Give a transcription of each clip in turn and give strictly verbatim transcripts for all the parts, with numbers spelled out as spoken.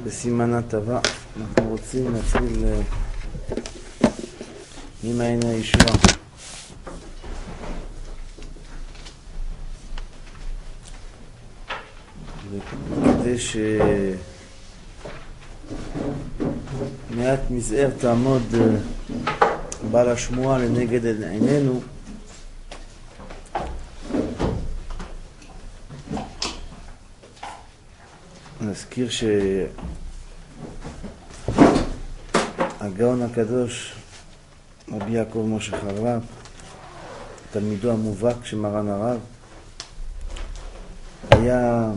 בסימן הטבה אנחנו רוצים להתחיל ממעייני הישועה. וכדי שמעט מזער תעמוד בעל השמועה לנגד עינינו, נזכיר שהגאון הקדוש רבי יעקב משה חרל"פ, תלמידו המובהק של מרן הרב, היה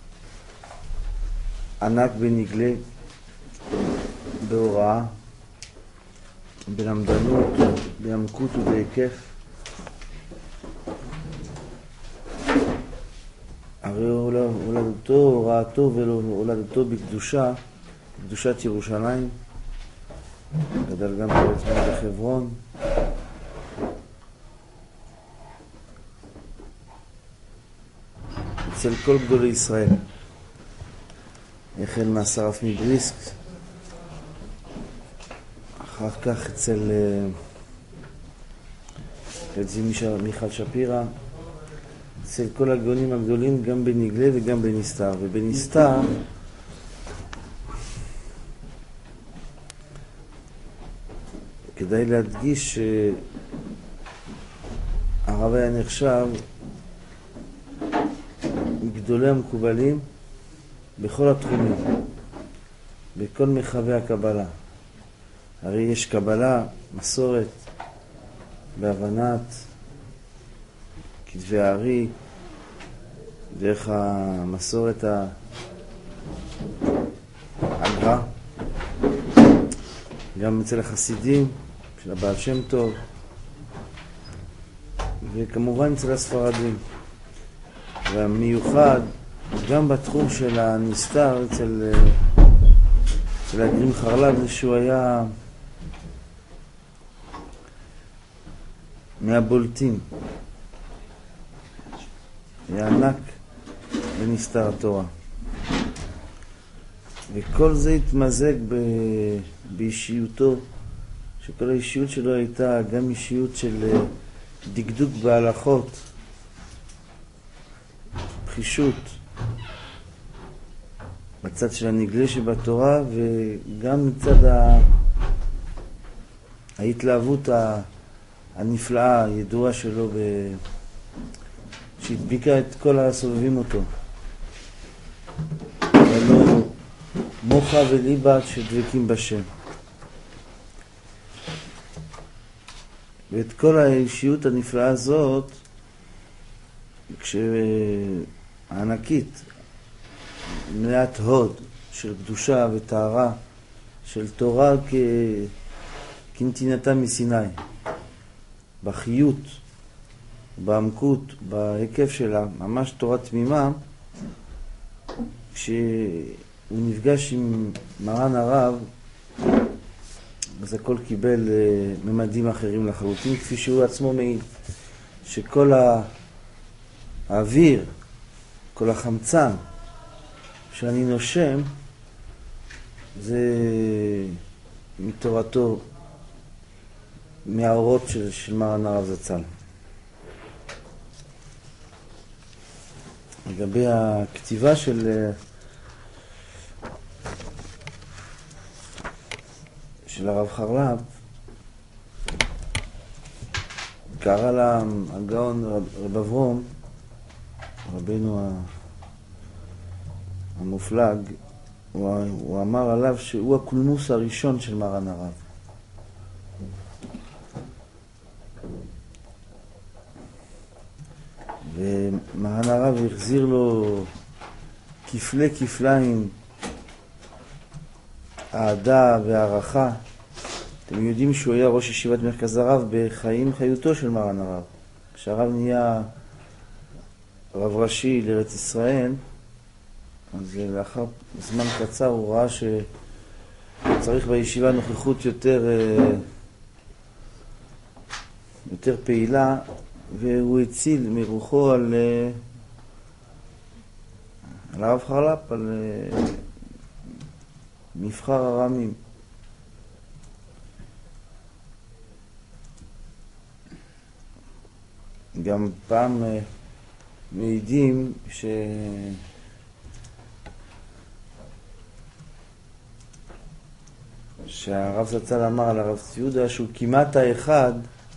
ענק בנגלה, בהוראה, בלמדנות, בעמקות ובהיקף. הרי הולדתו, הוראתו והולדתו בקדושה, בקדושת ירושלים, גדל גם פרץ בן בחברון. אצל כל גדולי ישראל, החל מהשרף מבריסק, אחר כך אצל אצל מיכל שפירא, אצל כל הגאונים הגדולים, גם בנגלה וגם בנסתר. ובנסתר כדאי להדגיש שהרב היה נחשב מגדולי המקובלים בכל התחומים, בכל מרחבי הקבלה. הרי יש קבלה, מסורת, בהבנת כתבי הארי, דרך המסורת הגר"א, גם אצל החסידים של הבעל שם טוב, וכמובן אצל הספרדים. והמיוחד גם בתחום של הנסתר אצל, אצל הגרים חרל"פ, זה שהוא היה מהבולטים, היה ענק בנסתר התורה. וכל זה התמזג ב... באישיותו, שכל האישיות שלו הייתה גם אישיות של דקדוק בהלכות, פחישות בצד של הנגלה שבתורה, וגם מצד ה... ההתלהבות הנפלאה, הידועה שלו, ב... שהדביקה את כל הסובבים אותו. ולא מוחה וליבה שדבקים בשם. ואת כל האישיות הנפלאה הזאת, כשהענקית, מלאת הוד של קדושה וטהרה, של תורה כ... כנתינתה מסיני, בחיות, בעמקות, בהיקף שלה, ממש תורה תמימה, כשהוא נפגש עם מרן הרב, אז הכל קיבל ממדים אחרים לחלוטין, כפי שהוא עצמו מעיד, שכל האוויר, כל החמצן שאני נושם, זה מתורתו, מהאורות של, של מרן הרב זצ"ל. לגבי הכתיבה של של הרב חרל"פ, קרא לה הגאון רב, רב אברום, רבנו המופלג, הוא, הוא אמר עליו שהוא הקולמוס הראשון של מרן הרב. ומרן הרב החזיר לו כפלי כפליים אהדה והערכה. אתם יודעים שהוא היה ראש ישיבת מרכז הרב בחיים חיותו של מרן הרב. כשהרב נהיה רב ראשי לארץ ישראל, אז לאחר זמן קצר הוא ראה שצריך בישיבה נוכחות יותר יותר פעילה, והוא הציל מרוחו על על הרב חרל"פ, על מבחר הרמים. גם פעם מעידים ש... שהרב זצ"ל אמר על הרב צבי יהודה שהוא כמעט האחד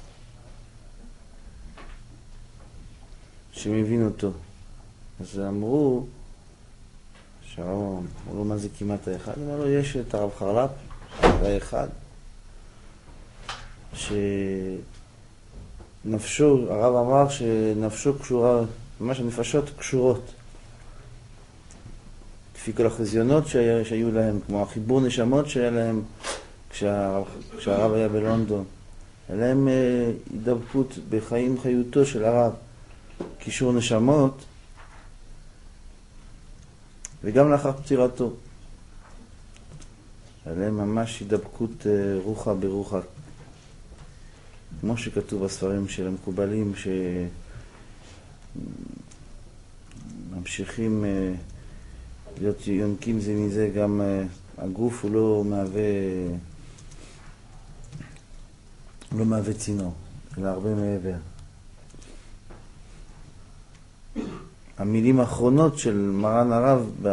שמבין אותו. אז אמרו, שהרב אמרו לו מה זה כמעט האחד? אמרו לו יש את הרב חרל"פ, שזה האחד, שנפשו, הרב אמר שנפשו קשורה, ממש הנפשות קשורות. לפי כל החזיונות שהיה, שהיו להם, כמו החיבור נשמות שהיה להם כשהרב, כשהרב היה בלונדון. היה להם אה, הידבקות בחיים חיותו של הרב, קישור נשמות, וגם לאחר פטירתו. היה להם ממש הידבקות אה, רוחה ברוחה. כמו שכתוב בספרים של המקובלים שממשיכים אה, להיות יונקים זה מזה, גם uh, הגוף הוא לא מהווה, לא מהווה צינור, אלא הרבה מעבר. המילים האחרונות של מרן הרב ב...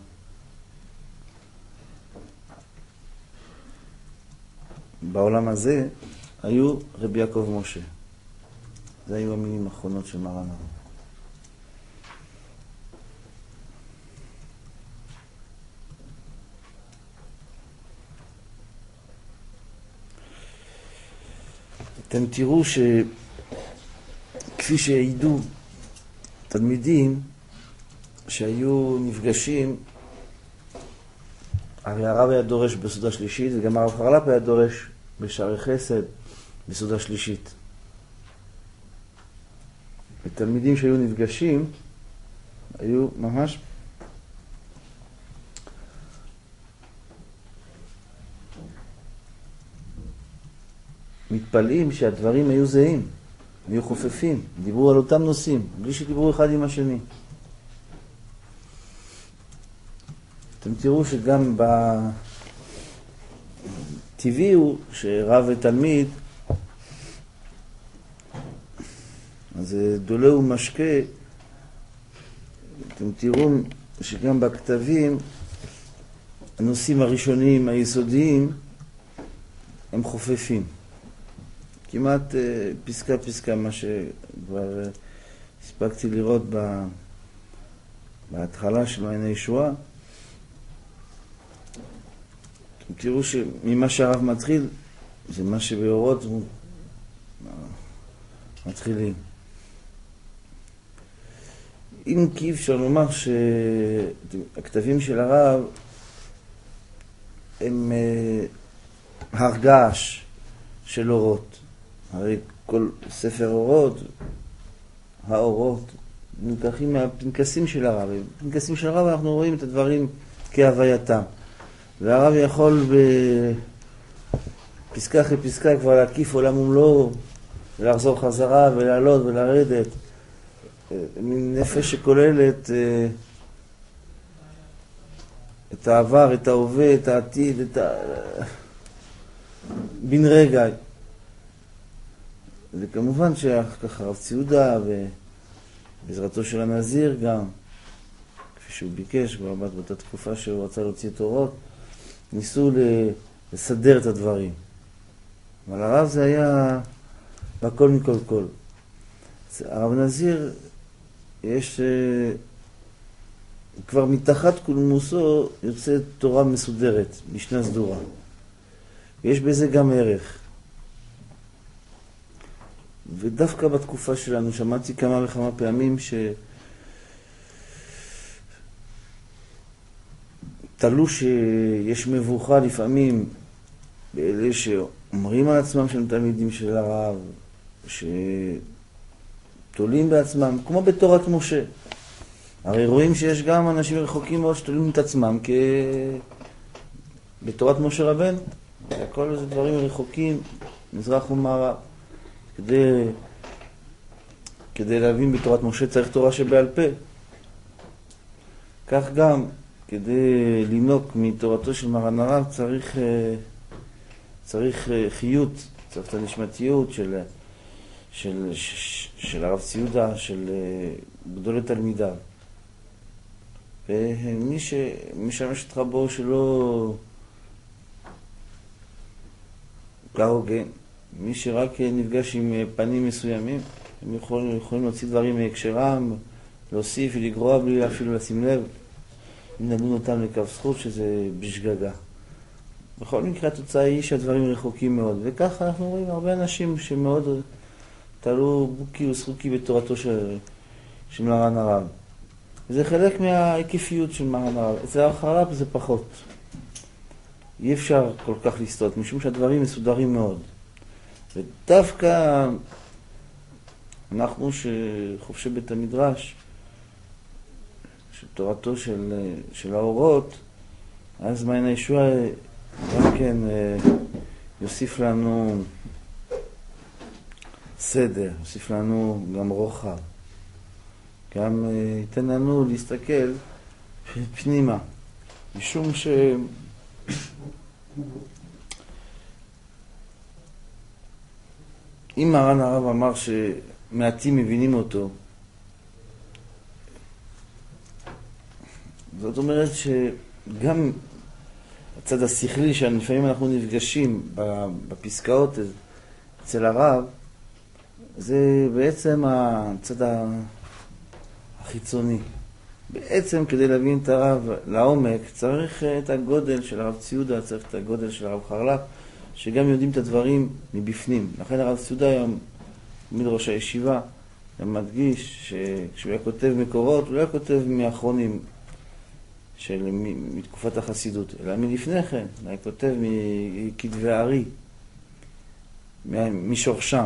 בעולם הזה היו רבי יעקב משה. זה היו המילים האחרונות של מרן הרב. אתם תראו שכפי שהעידו תלמידים שהיו נפגשים, הרי הרב היה דורש בסעודה שלישית, וגם הרב חרל"פ היה דורש בשערי חסד בסעודה שלישית. ותלמידים שהיו נפגשים היו ממש מתפלאים שהדברים היו זהים, היו חופפים, דיברו על אותם נושאים, בלי שדיברו אחד עם השני. אתם תראו שגם בטבעי הוא שרב ותלמיד, אז דולה ומשקה, אתם תראו שגם בכתבים, הנושאים הראשוניים, היסודיים, הם חופפים. כמעט פסקה פסקה, מה שכבר הספקתי לראות בהתחלה של מעייני הישועה. תראו שממה שהרב מתחיל, זה מה שבאורות מתחילים. אם כי אפשר לומר שהכתבים של הרב הם הרגש של אורות. הרי כל ספר אורות, האורות, נלקחים מהפנקסים של הרב. בפנקסים של הרב אנחנו רואים את הדברים כהווייתם. והרב יכול בפסקה אחרי פסקה כבר להקיף עולם ומלואו, ולחזור חזרה ולעלות ולרדת. מין נפש שכוללת את העבר, את ההווה, את העתיד, את ה... בן רגע. וכמובן שככה הרב צבי יהודה ובעזרתו של הנזיר גם, כפי שהוא ביקש כבר באותה תקופה שהוא רצה להוציא את אורות, ניסו לסדר את הדברים. אבל הרב זה היה בכל מכל כל. הרב נזיר יש כבר מתחת קולמוסו יוצאת תורה מסודרת, משנה סדורה. ויש בזה גם ערך. ודווקא בתקופה שלנו שמעתי כמה וכמה פעמים שתלו שיש מבוכה לפעמים באלה שאומרים על עצמם שהם תלמידים של הרב, שתולים בעצמם, כמו בתורת משה. הרי רואים שיש גם אנשים רחוקים מאוד שתולים את עצמם כ... בתורת משה רבן. הכל זה דברים רחוקים, מזרח ומערב. כדי, כדי להבין בתורת משה צריך תורה שבעל פה. כך גם כדי לינוק מתורתו של מרן הרב צריך, צריך חיות, צריך את הנשמתיות של, של, של, של הרב ציודה, של גדולי תלמידיו. ומי שמשמש את רבו שלא כהוגן, מי שרק נפגש עם פנים מסוימים, הם יכולים, יכולים להוציא דברים מהקשרם, להוסיף ולגרוע בלי אפילו לשים לב. אם נדון אותם לקו זכות שזה בשגגה. בכל מקרה התוצאה היא שהדברים רחוקים מאוד, וככה אנחנו רואים הרבה אנשים שמאוד תלו בוקי וסחוקי בתורתו של, של מרן הרב. וזה חלק מההיקפיות של מרן הרב. אצל הרב זה פחות. אי אפשר כל כך לסטות, משום שהדברים מסודרים מאוד. ודווקא אנחנו שחופשי בית המדרש, של תורתו של, של האורות, אז מעיין הישועה גם כן יוסיף לנו סדר, יוסיף לנו גם רוחב, גם ייתן לנו להסתכל פנימה, משום ש... אם מרן הרב אמר שמעטים מבינים אותו, זאת אומרת שגם הצד השכלי שלפעמים אנחנו נפגשים בפסקאות אצל הרב, זה בעצם הצד החיצוני. בעצם כדי להבין את הרב לעומק צריך את הגודל של הרב ציודה, צריך את הגודל של הרב חרל"פ, שגם יודעים את הדברים מבפנים. לכן הרב ציודה היום, מראש הישיבה, גם מדגיש שכשהוא היה כותב מקורות, הוא לא היה כותב מאחרונים של מתקופת החסידות, אלא מלפני כן, הוא היה כותב מכתבי הארי, משורשם.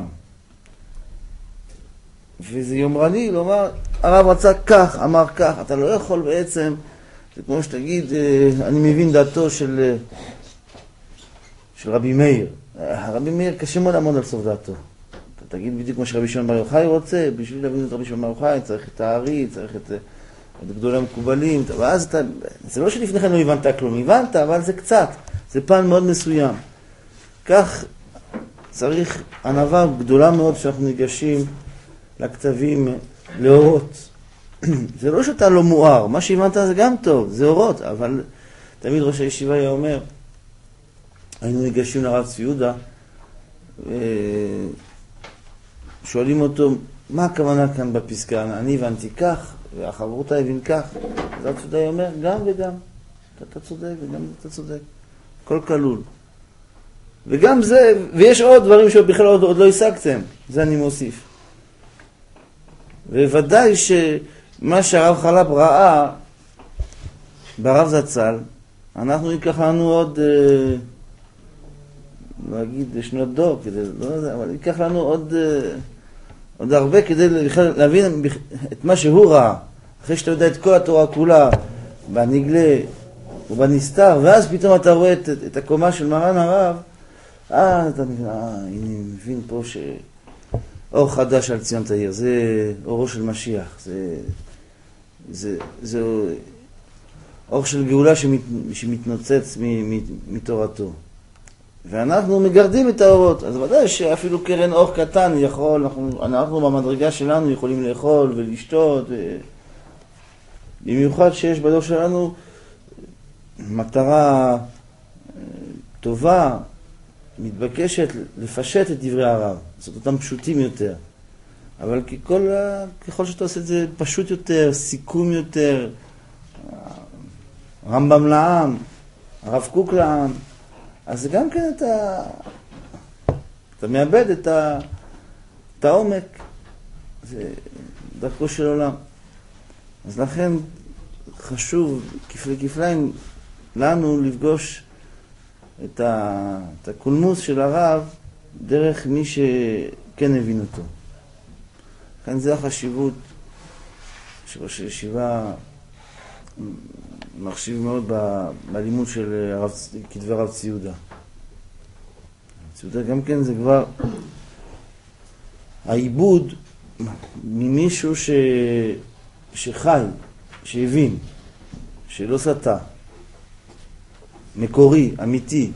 וזה יומרני לומר, הרב רצה כך, אמר כך, אתה לא יכול בעצם, זה כמו שתגיד, אני מבין דעתו של, של רבי מאיר. רבי מאיר קשה מאוד לעמוד על סוף דעתו. אתה תגיד בדיוק כמו שרבי שמעון בר יוחאי רוצה, בשביל להבין את רבי שמעון בר יוחאי צריך את הארי, צריך את, את גדולי המקובלים, ואז אתה, זה לא שלפני כן לא הבנת כלום, הבנת, אבל זה קצת, זה פן מאוד מסוים. כך צריך ענווה גדולה מאוד שאנחנו ניגשים לכתבים, לאורות. זה לא שאתה לא מואר, מה שהבנת זה גם טוב, זה אורות, אבל תמיד ראש הישיבה היה אומר, היינו ניגשים לרב ציודה, שואלים אותו, מה הכוונה כאן בפסקה? אני הבנתי כך, והחברותה הבין כך. אז הרב ציודה אומר, גם וגם. אתה צודק וגם אתה צודק. הכל כלול. וגם זה, ויש עוד דברים שבכלל עוד, עוד לא השגתם. זה אני מוסיף. וודאי שמה שהרב חרל"פ ראה ברב זצ"ל, אנחנו ייקח לנו עוד, אה, לא אגיד שנות דור, כדי, לא יודע, אבל ייקח לנו עוד, אה, עוד הרבה כדי להבין את מה שהוא ראה. אחרי שאתה יודע את כל התורה כולה, בנגלה ובנסתר, ואז פתאום אתה רואה את, את הקומה של מרן הרב, אה, אתה מבין, אה, הנה מבין פה ש... אור חדש על ציון תאיר, זה אורו של משיח, זה, זה, זה אור של גאולה שמת, שמתנוצץ מתורתו. ואנחנו מגרדים את האורות, אז ודאי שאפילו קרן אור קטן יכול, אנחנו, אנחנו במדרגה שלנו יכולים לאכול ולשתות, ו... במיוחד שיש בדור שלנו מטרה טובה, מתבקשת לפשט את דברי הרב, זאת אותם פשוטים יותר. אבל ככל, ככל שאתה עושה את זה פשוט יותר, סיכום יותר, רמב"ם לעם, הרב קוק לעם, אז גם כן אתה, אתה מאבד את, ה, את העומק. זה דרכו של עולם. אז לכן חשוב כפלי כפליים לנו לפגוש את, ה, את הקולמוס של הרב דרך מי שכן הבין אותו. כאן זה החשיבות שראש הישיבה מחשיב מאוד ב, בלימוד של הרב, כתבי הרב ציודה. ציודה גם כן זה כבר העיבוד ממישהו ש, שחי, שהבין, שלא סתה, מקורי, אמיתי.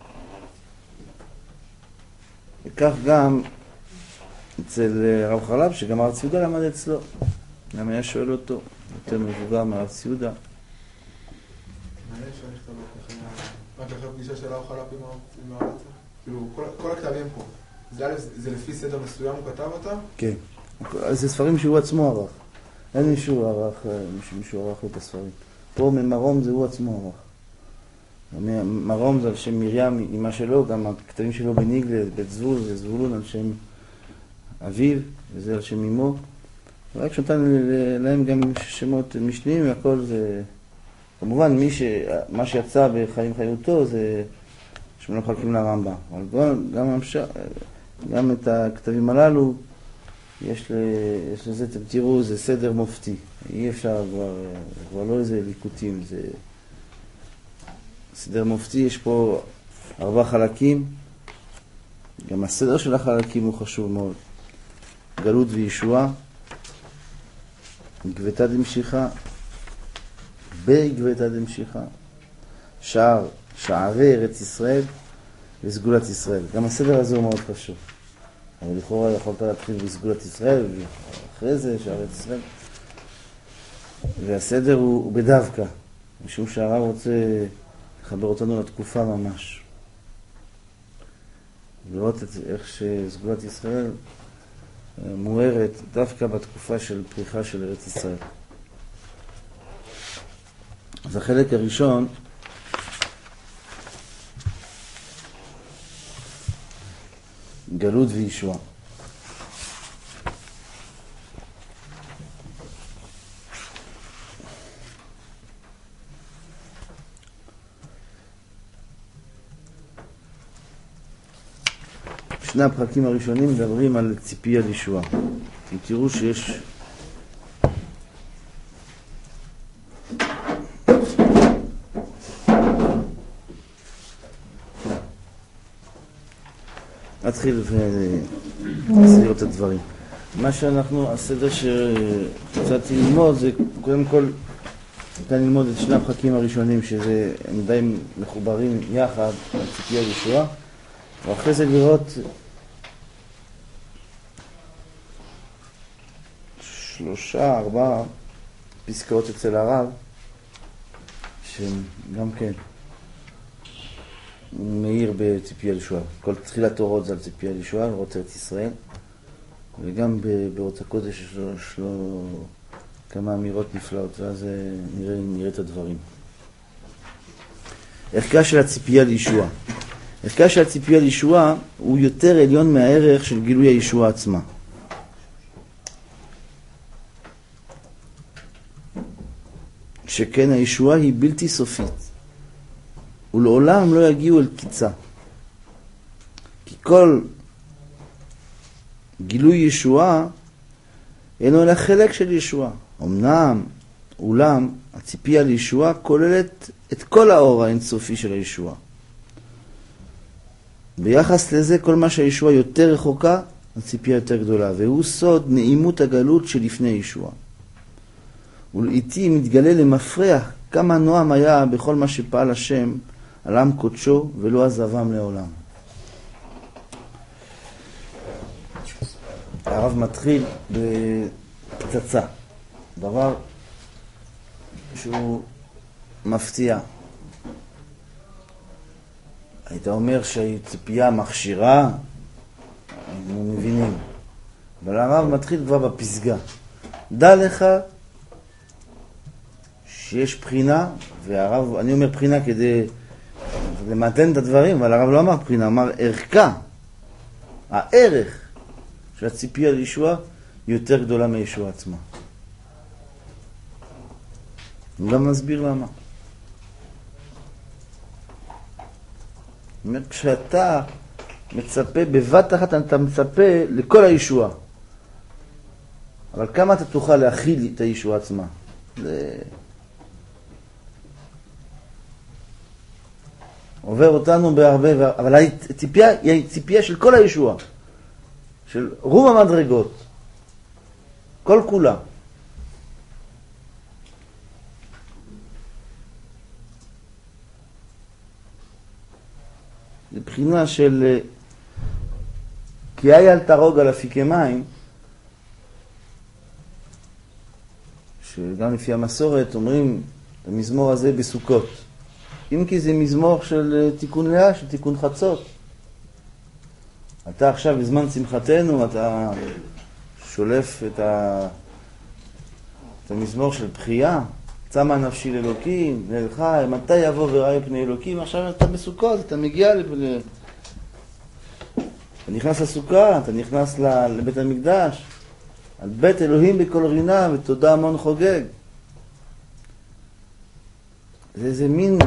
וכך גם אצל הרב חלב, שגם הרב ציודה למד אצלו. גם היה שואל אותו, יותר מבוגר מהרב ציודה. מעניין שאני נכתב רק אחרי פגישה של הרב חלב עם הרב ציודה. כאילו, כל הכתבים פה, זה לפי סדר מסוים הוא כתב אותם? כן. זה ספרים שהוא עצמו ערך. אין מישהו ערך, מישהו ערך את הספרים. פה ממרום זה הוא עצמו ערך. מרום זה על שם מרים, אמא שלו, גם הכתבים שלו בניגלה, בית זבול, וזבולון על שם אביו, וזה על שם אמו. רק שנתן להם גם שמות משניים, והכל זה... כמובן, מי ש... מה שיצא בחיים חיותו זה שמונה חלקים לרמב"ם. אבל גם, גם, המש... גם את הכתבים הללו, יש, ל... יש לזה, אתם תראו, זה סדר מופתי. אי אפשר כבר, כבר לא איזה ליקוטים, זה... סדר מופתי, יש פה ארבעה חלקים, גם הסדר של החלקים הוא חשוב מאוד. גלות וישועה, גבטה דמשיכה, בגבטה דמשיכה, שער, שערי ארץ ישראל וסגולת ישראל. גם הסדר הזה הוא מאוד חשוב. אבל לכאורה יכולת להתחיל בסגולת ישראל, ואחרי זה שער ארץ ישראל. והסדר הוא, הוא בדווקא, משום שהרב רוצה לחבר אותנו לתקופה ממש. לראות את, איך שסגולת ישראל מוארת דווקא בתקופה של פריחה של ארץ ישראל. אז החלק הראשון, גלות וישועה. שני הפרקים הראשונים מדברים על ציפייה לישועה. אתם תראו שיש נתחיל ונסביר את הדברים. מה שאנחנו, הסדר שרציתי ללמוד זה קודם כל ניתן ללמוד את שני הפרקים הראשונים שזה הם די מחוברים יחד על ציפייה לישועה, ואחרי זה לראות שלושה, ארבעה פסקאות אצל הרב שגם כן מאיר בציפייה לישועה. כל תחילת אורות זה על ציפייה לישועה, אורות ארץ ישראל, וגם באורות הקודש יש לו, יש לו כמה אמירות נפלאות, ואז נראה, נראה את הדברים. ערכה של הציפייה לישועה. ערכה של הציפייה לישועה הוא יותר עליון מהערך של גילוי הישועה עצמה. שכן הישועה היא בלתי סופית, ולעולם לא יגיעו אל קיצה. כי כל גילוי ישועה אינו אלא חלק של ישועה. אמנם, אולם, הציפייה לישועה כוללת את כל האור האינסופי של הישועה. ביחס לזה, כל מה שהישועה יותר רחוקה, הציפייה יותר גדולה, והוא סוד נעימות הגלות שלפני ישועה. ולעיתים מתגלה למפרח כמה נועם היה בכל מה שפעל השם על עם קודשו ולא עזבם לעולם. הרב מתחיל בפצצה, דבר שהוא מפתיע. היית אומר שהיא ציפייה מכשירה, אנחנו מבינים. אבל הרב מתחיל כבר בפסגה. דע לך שיש בחינה, והרב, אני אומר בחינה כדי למתן את הדברים, אבל הרב לא אמר בחינה, אמר ערכה. הערך של הציפייה לישועה היא יותר גדולה מישועה עצמה. אני גם מסביר למה. אומר, כשאתה מצפה, בבת אחת אתה מצפה לכל הישועה. אבל כמה אתה תוכל להכיל את הישועה עצמה? זה... עובר אותנו בהרבה, אבל הציפייה היא ציפייה של כל הישועה, של רוב המדרגות, כל כולה. בבחינה של כי היה אל תרוג על אפיקי מים, שגם לפי המסורת אומרים את המזמור הזה בסוכות. אם כי זה מזמור של תיקון לאה, של תיקון חצות. אתה עכשיו בזמן שמחתנו, אתה שולף את, ה... את המזמור של בחייה, צמה נפשי לאלוקים, לאל חי, מתי יבוא וראה פני אלוקים, עכשיו אתה בסוכות, אתה מגיע ל... אתה נכנס לסוכה, אתה נכנס לבית המקדש, על בית אלוהים בכל רינה ותודה המון חוגג. זה איזה מין,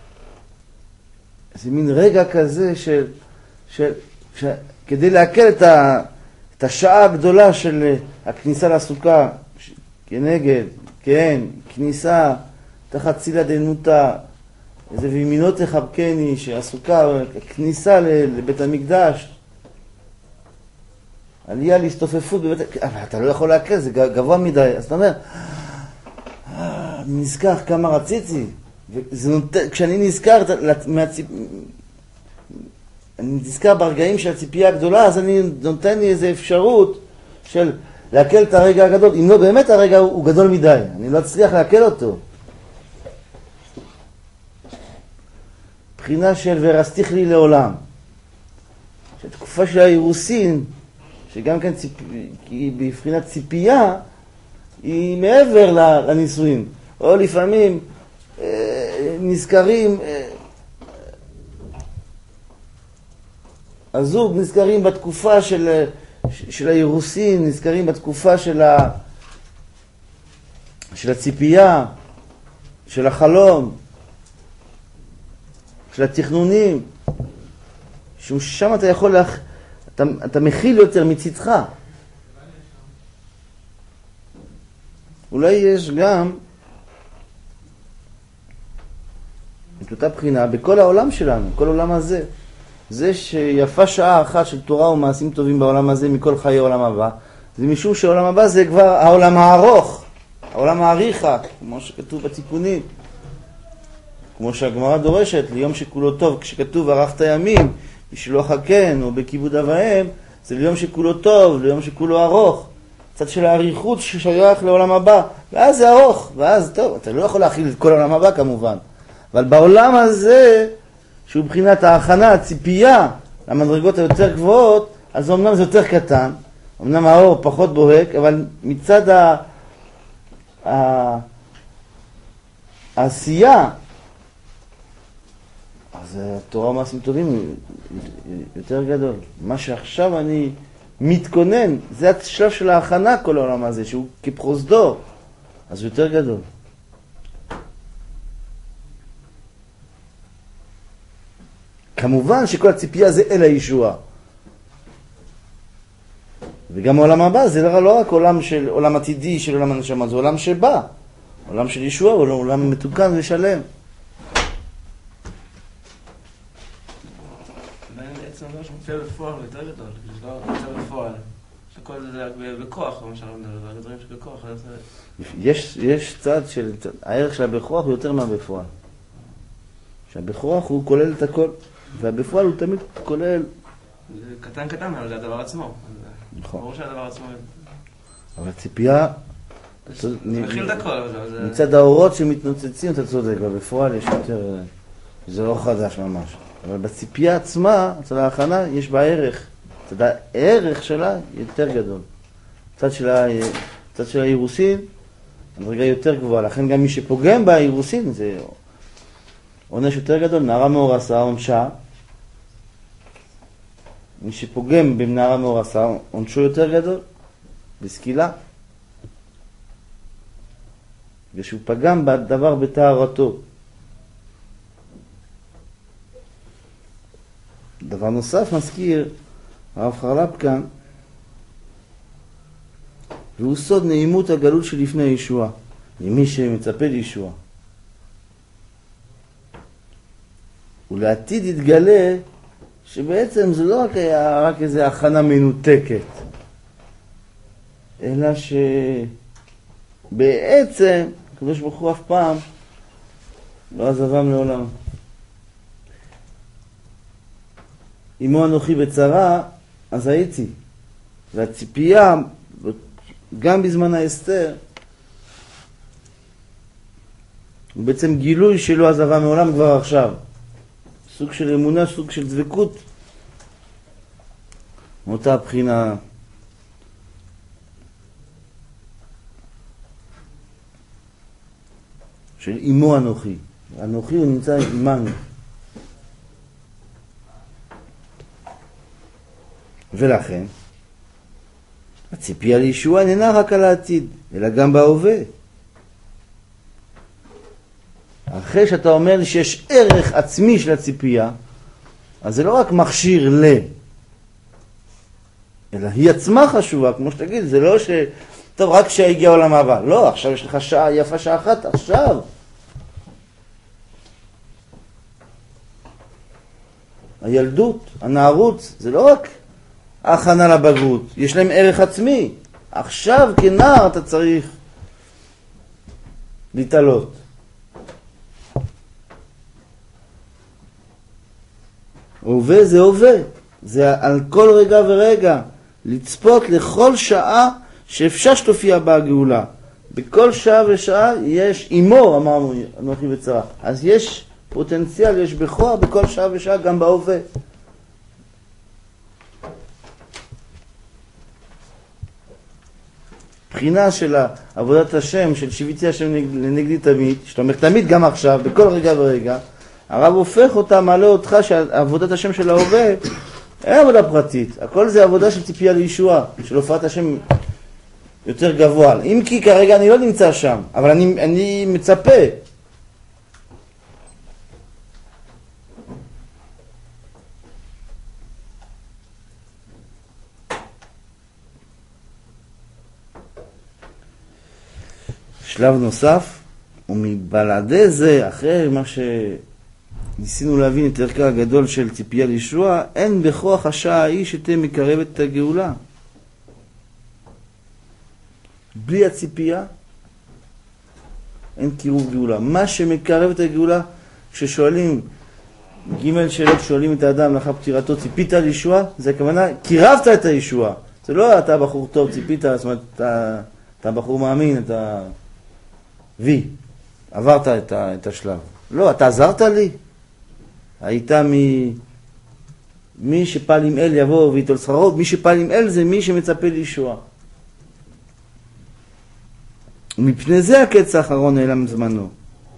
איזה מין רגע כזה של, של, של כדי להקל את, ה, את השעה הגדולה של הכניסה לסוכה, כנגד, כן, כניסה תחת צילה דנותה, איזה וימינות תחבקני, שהסוכה, כניסה לבית המקדש, עלייה להסתופפות בבית... אבל אתה לא יכול להקל, זה גבוה מדי. אז אתה אומר, אני נזכר כמה רציתי. וזה נות... כשאני נזכר, מהציפ... אני נזכר ברגעים של הציפייה הגדולה, אז אני נותן לי איזו אפשרות של להקל את הרגע הגדול. אם לא, באמת הרגע הוא גדול מדי. אני לא אצליח להקל אותו. בחינה של ורסתיך לי לעולם. שהתקופה של האירוסין, שגם כן ציפ... היא בבחינת ציפייה, היא מעבר לנישואין. או לפעמים אה, נזכרים, אה, הזוג נזכרים בתקופה של, של האירוסין, נזכרים בתקופה של, ה... של הציפייה, של החלום, של התכנונים, ששם אתה יכול להכ... אתה, אתה מכיל יותר מצדך. אולי יש גם את אותה בחינה בכל העולם שלנו, כל העולם הזה. זה שיפה שעה אחת של תורה ומעשים טובים בעולם הזה מכל חיי העולם הבא, זה משום שהעולם הבא זה כבר העולם הארוך, העולם האריכה, כמו שכתוב בתיקונים. כמו שהגמרא דורשת, ליום שכולו טוב, כשכתוב ארכת ימים, בשלוח הקן או בכיבוד אב ואם, זה ליום שכולו טוב, ליום שכולו ארוך. צד של האריכות ששייך לעולם הבא. ואז זה ארוך, ואז טוב, אתה לא יכול להכיל את כל העולם הבא כמובן. אבל בעולם הזה, שהוא מבחינת ההכנה, הציפייה, למדרגות היותר גבוהות, אז אמנם זה יותר קטן, אמנם האור פחות בוהק, אבל מצד ה... ה... העשייה, אז התורה ומעשים טובים יותר גדול. מה שעכשיו אני מתכונן, זה השלב של ההכנה כל העולם הזה, שהוא כפרוזדור, אז יותר גדול. כמובן שכל הציפייה זה אל הישועה. וגם העולם הבא זה לא רק עולם של עולם עתידי של עולם הנשמה, זה עולם שבא. עולם של ישועה, עולם מתוקן ושלם. בעצם לא שמופיע בפועל יותר גדול, כשלא מופיע בפועל. שכל זה בכוח, כמו שאנחנו מדבר, זה דברים שבכוח. יש, יש צד של, הערך של הבכוח הוא יותר מהבפועל. שהבכוח הוא כולל את הכל, והבפועל הוא תמיד כולל. זה קטן קטן, אבל זה הדבר עצמו. נכון. ברור שהדבר עצמו. אבל הציפייה, זה מכיל את הכל. מצד האורות שמתנוצצים, אתה צודק, ובפועל יש יותר, זה לא חדש ממש. אבל בציפייה עצמה, אצל ההכנה, יש בה ערך. צד הערך שלה יותר גדול. צד שלה, צד של האירוסין, המדרגה יותר גבוהה. לכן גם מי שפוגם באירוסין, זה עונש יותר גדול. נערה מאורסה, עונשה. מי שפוגם בנערה מאורסה, עונשו יותר גדול. בסקילה. ושהוא פגם בדבר בטהרתו. דבר נוסף מזכיר הרב חרל"פ כאן, והוא סוד נעימות הגלות שלפני ישועה, למי שמצפה לישועה. ולעתיד יתגלה שבעצם זה לא רק היה רק איזו הכנה מנותקת, אלא שבעצם הקדוש ברוך הוא אף פעם לא עזבם לעולם. אמו אנוכי בצרה, אז הייתי. והציפייה, גם בזמן האסתר, הוא בעצם גילוי שלא עזבה מעולם כבר עכשיו. סוג של אמונה, סוג של דבקות. מאותה הבחינה של אמו אנוכי. אנוכי הוא נמצא עמנו. ולכן, הציפייה לישועה איננה רק על העתיד, אלא גם בהווה. אחרי שאתה אומר לי שיש ערך עצמי של הציפייה, אז זה לא רק מכשיר ל, אלא היא עצמה חשובה, כמו שתגיד, זה לא ש... טוב, רק כשהגיע העולם הבא. לא, עכשיו יש לך שעה, יפה שעה אחת, עכשיו. הילדות, הנערות, זה לא רק ההכנה לבגרות, יש להם ערך עצמי. עכשיו כנער אתה צריך להתעלות. הווה זה הווה, זה על כל רגע ורגע, לצפות לכל שעה שאפשר שתופיע בה הגאולה. בכל שעה ושעה יש אימו, אמרנו, אנוכי בצרה. אז יש פוטנציאל, יש בכוח בכל שעה ושעה גם בהווה. בחינה של עבודת השם, של שיביתי השם לנגדי תמיד, שאתה אומר תמיד גם עכשיו, בכל רגע ורגע, הרב הופך אותה, מעלה אותך שעבודת השם של ההווה אין עבודה פרטית, הכל זה עבודה של ציפייה לישועה, של הופעת השם יותר גבוה. אם כי כרגע אני לא נמצא שם, אבל אני, אני מצפה. שלב נוסף, ומבלעדי זה, אחרי מה שניסינו להבין את ערכה הגדול של ציפייה לישועה, אין בכוח השעה ההיא שתהיה מקרבת את הגאולה. בלי הציפייה, אין קירוב גאולה. מה שמקרב את הגאולה, כששואלים, ג' שאלות שואלים את האדם לאחר פטירתו, ציפית לישועה? זה הכוונה, קירבת את הישועה. זה לא אתה בחור טוב, ציפית, זאת אומרת, אתה, אתה בחור מאמין, אתה וי, עברת את, ה, את השלב. לא, אתה עזרת לי. היית מ... מי שפעל עם אל יבוא ויתול שכרו, מי שפעל עם אל זה מי שמצפה לישועה. ומפני זה הקץ האחרון נעלם זמנו.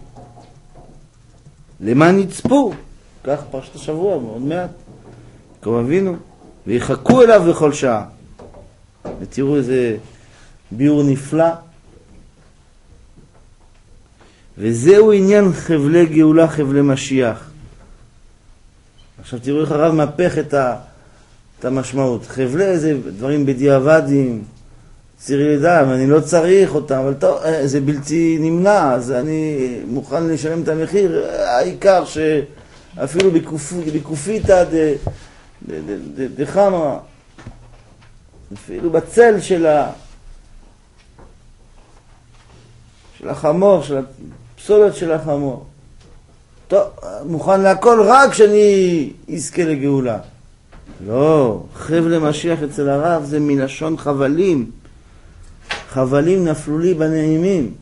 למה נצפו? כך פרשת השבוע, מאוד מעט. קרוב אבינו, ויחכו אליו בכל שעה. ותראו איזה ביור נפלא. וזהו עניין חבלי גאולה, חבלי משיח. עכשיו תראו איך הרב מפך את, ה, את המשמעות. חבלי זה דברים בדיעבדים, צירי לידה, ואני לא צריך אותם, אבל טוב, זה בלתי נמנע, אז אני מוכן לשלם את המחיר. העיקר שאפילו בקופיתא דחמא, אפילו בצל של, ה, של החמור, של הפסולת של החמור. טוב, מוכן להכל רק שאני אזכה לגאולה. לא, חבל משיח אצל הרב זה מלשון חבלים. חבלים נפלו לי בנעימים.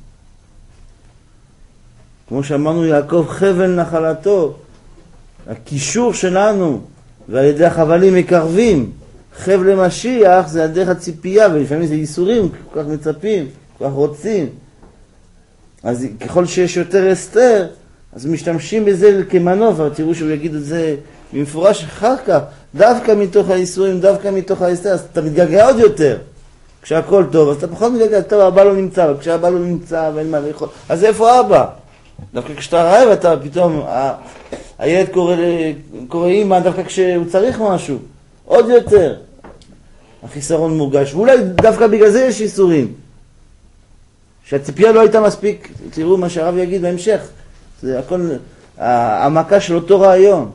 כמו שאמרנו יעקב, חבל נחלתו. הקישור שלנו, ועל ידי החבלים מקרבים. חבל משיח זה הדרך הציפייה, ולפעמים זה ייסורים, כל כך מצפים, כל כך רוצים. אז ככל שיש יותר אסתר, אז משתמשים בזה כמנוף, אבל תראו שהוא יגיד את זה במפורש אחר כך, דווקא מתוך האיסורים, דווקא מתוך האסתר, אז אתה מתגעגע עוד יותר. כשהכל טוב, אז אתה פחות מתגעגע, טוב, אבא לא נמצא, אבל כשאבא לא נמצא ואין מה לאכול, אז איפה אבא? דווקא כשאתה רעב, אתה פתאום, ה... הילד קורא, קורא אימא, דווקא כשהוא צריך משהו, עוד יותר. החיסרון מורגש, ואולי דווקא בגלל זה יש איסורים. שהציפייה לא הייתה מספיק, תראו מה שהרב יגיד בהמשך, זה הכל העמקה של אותו רעיון.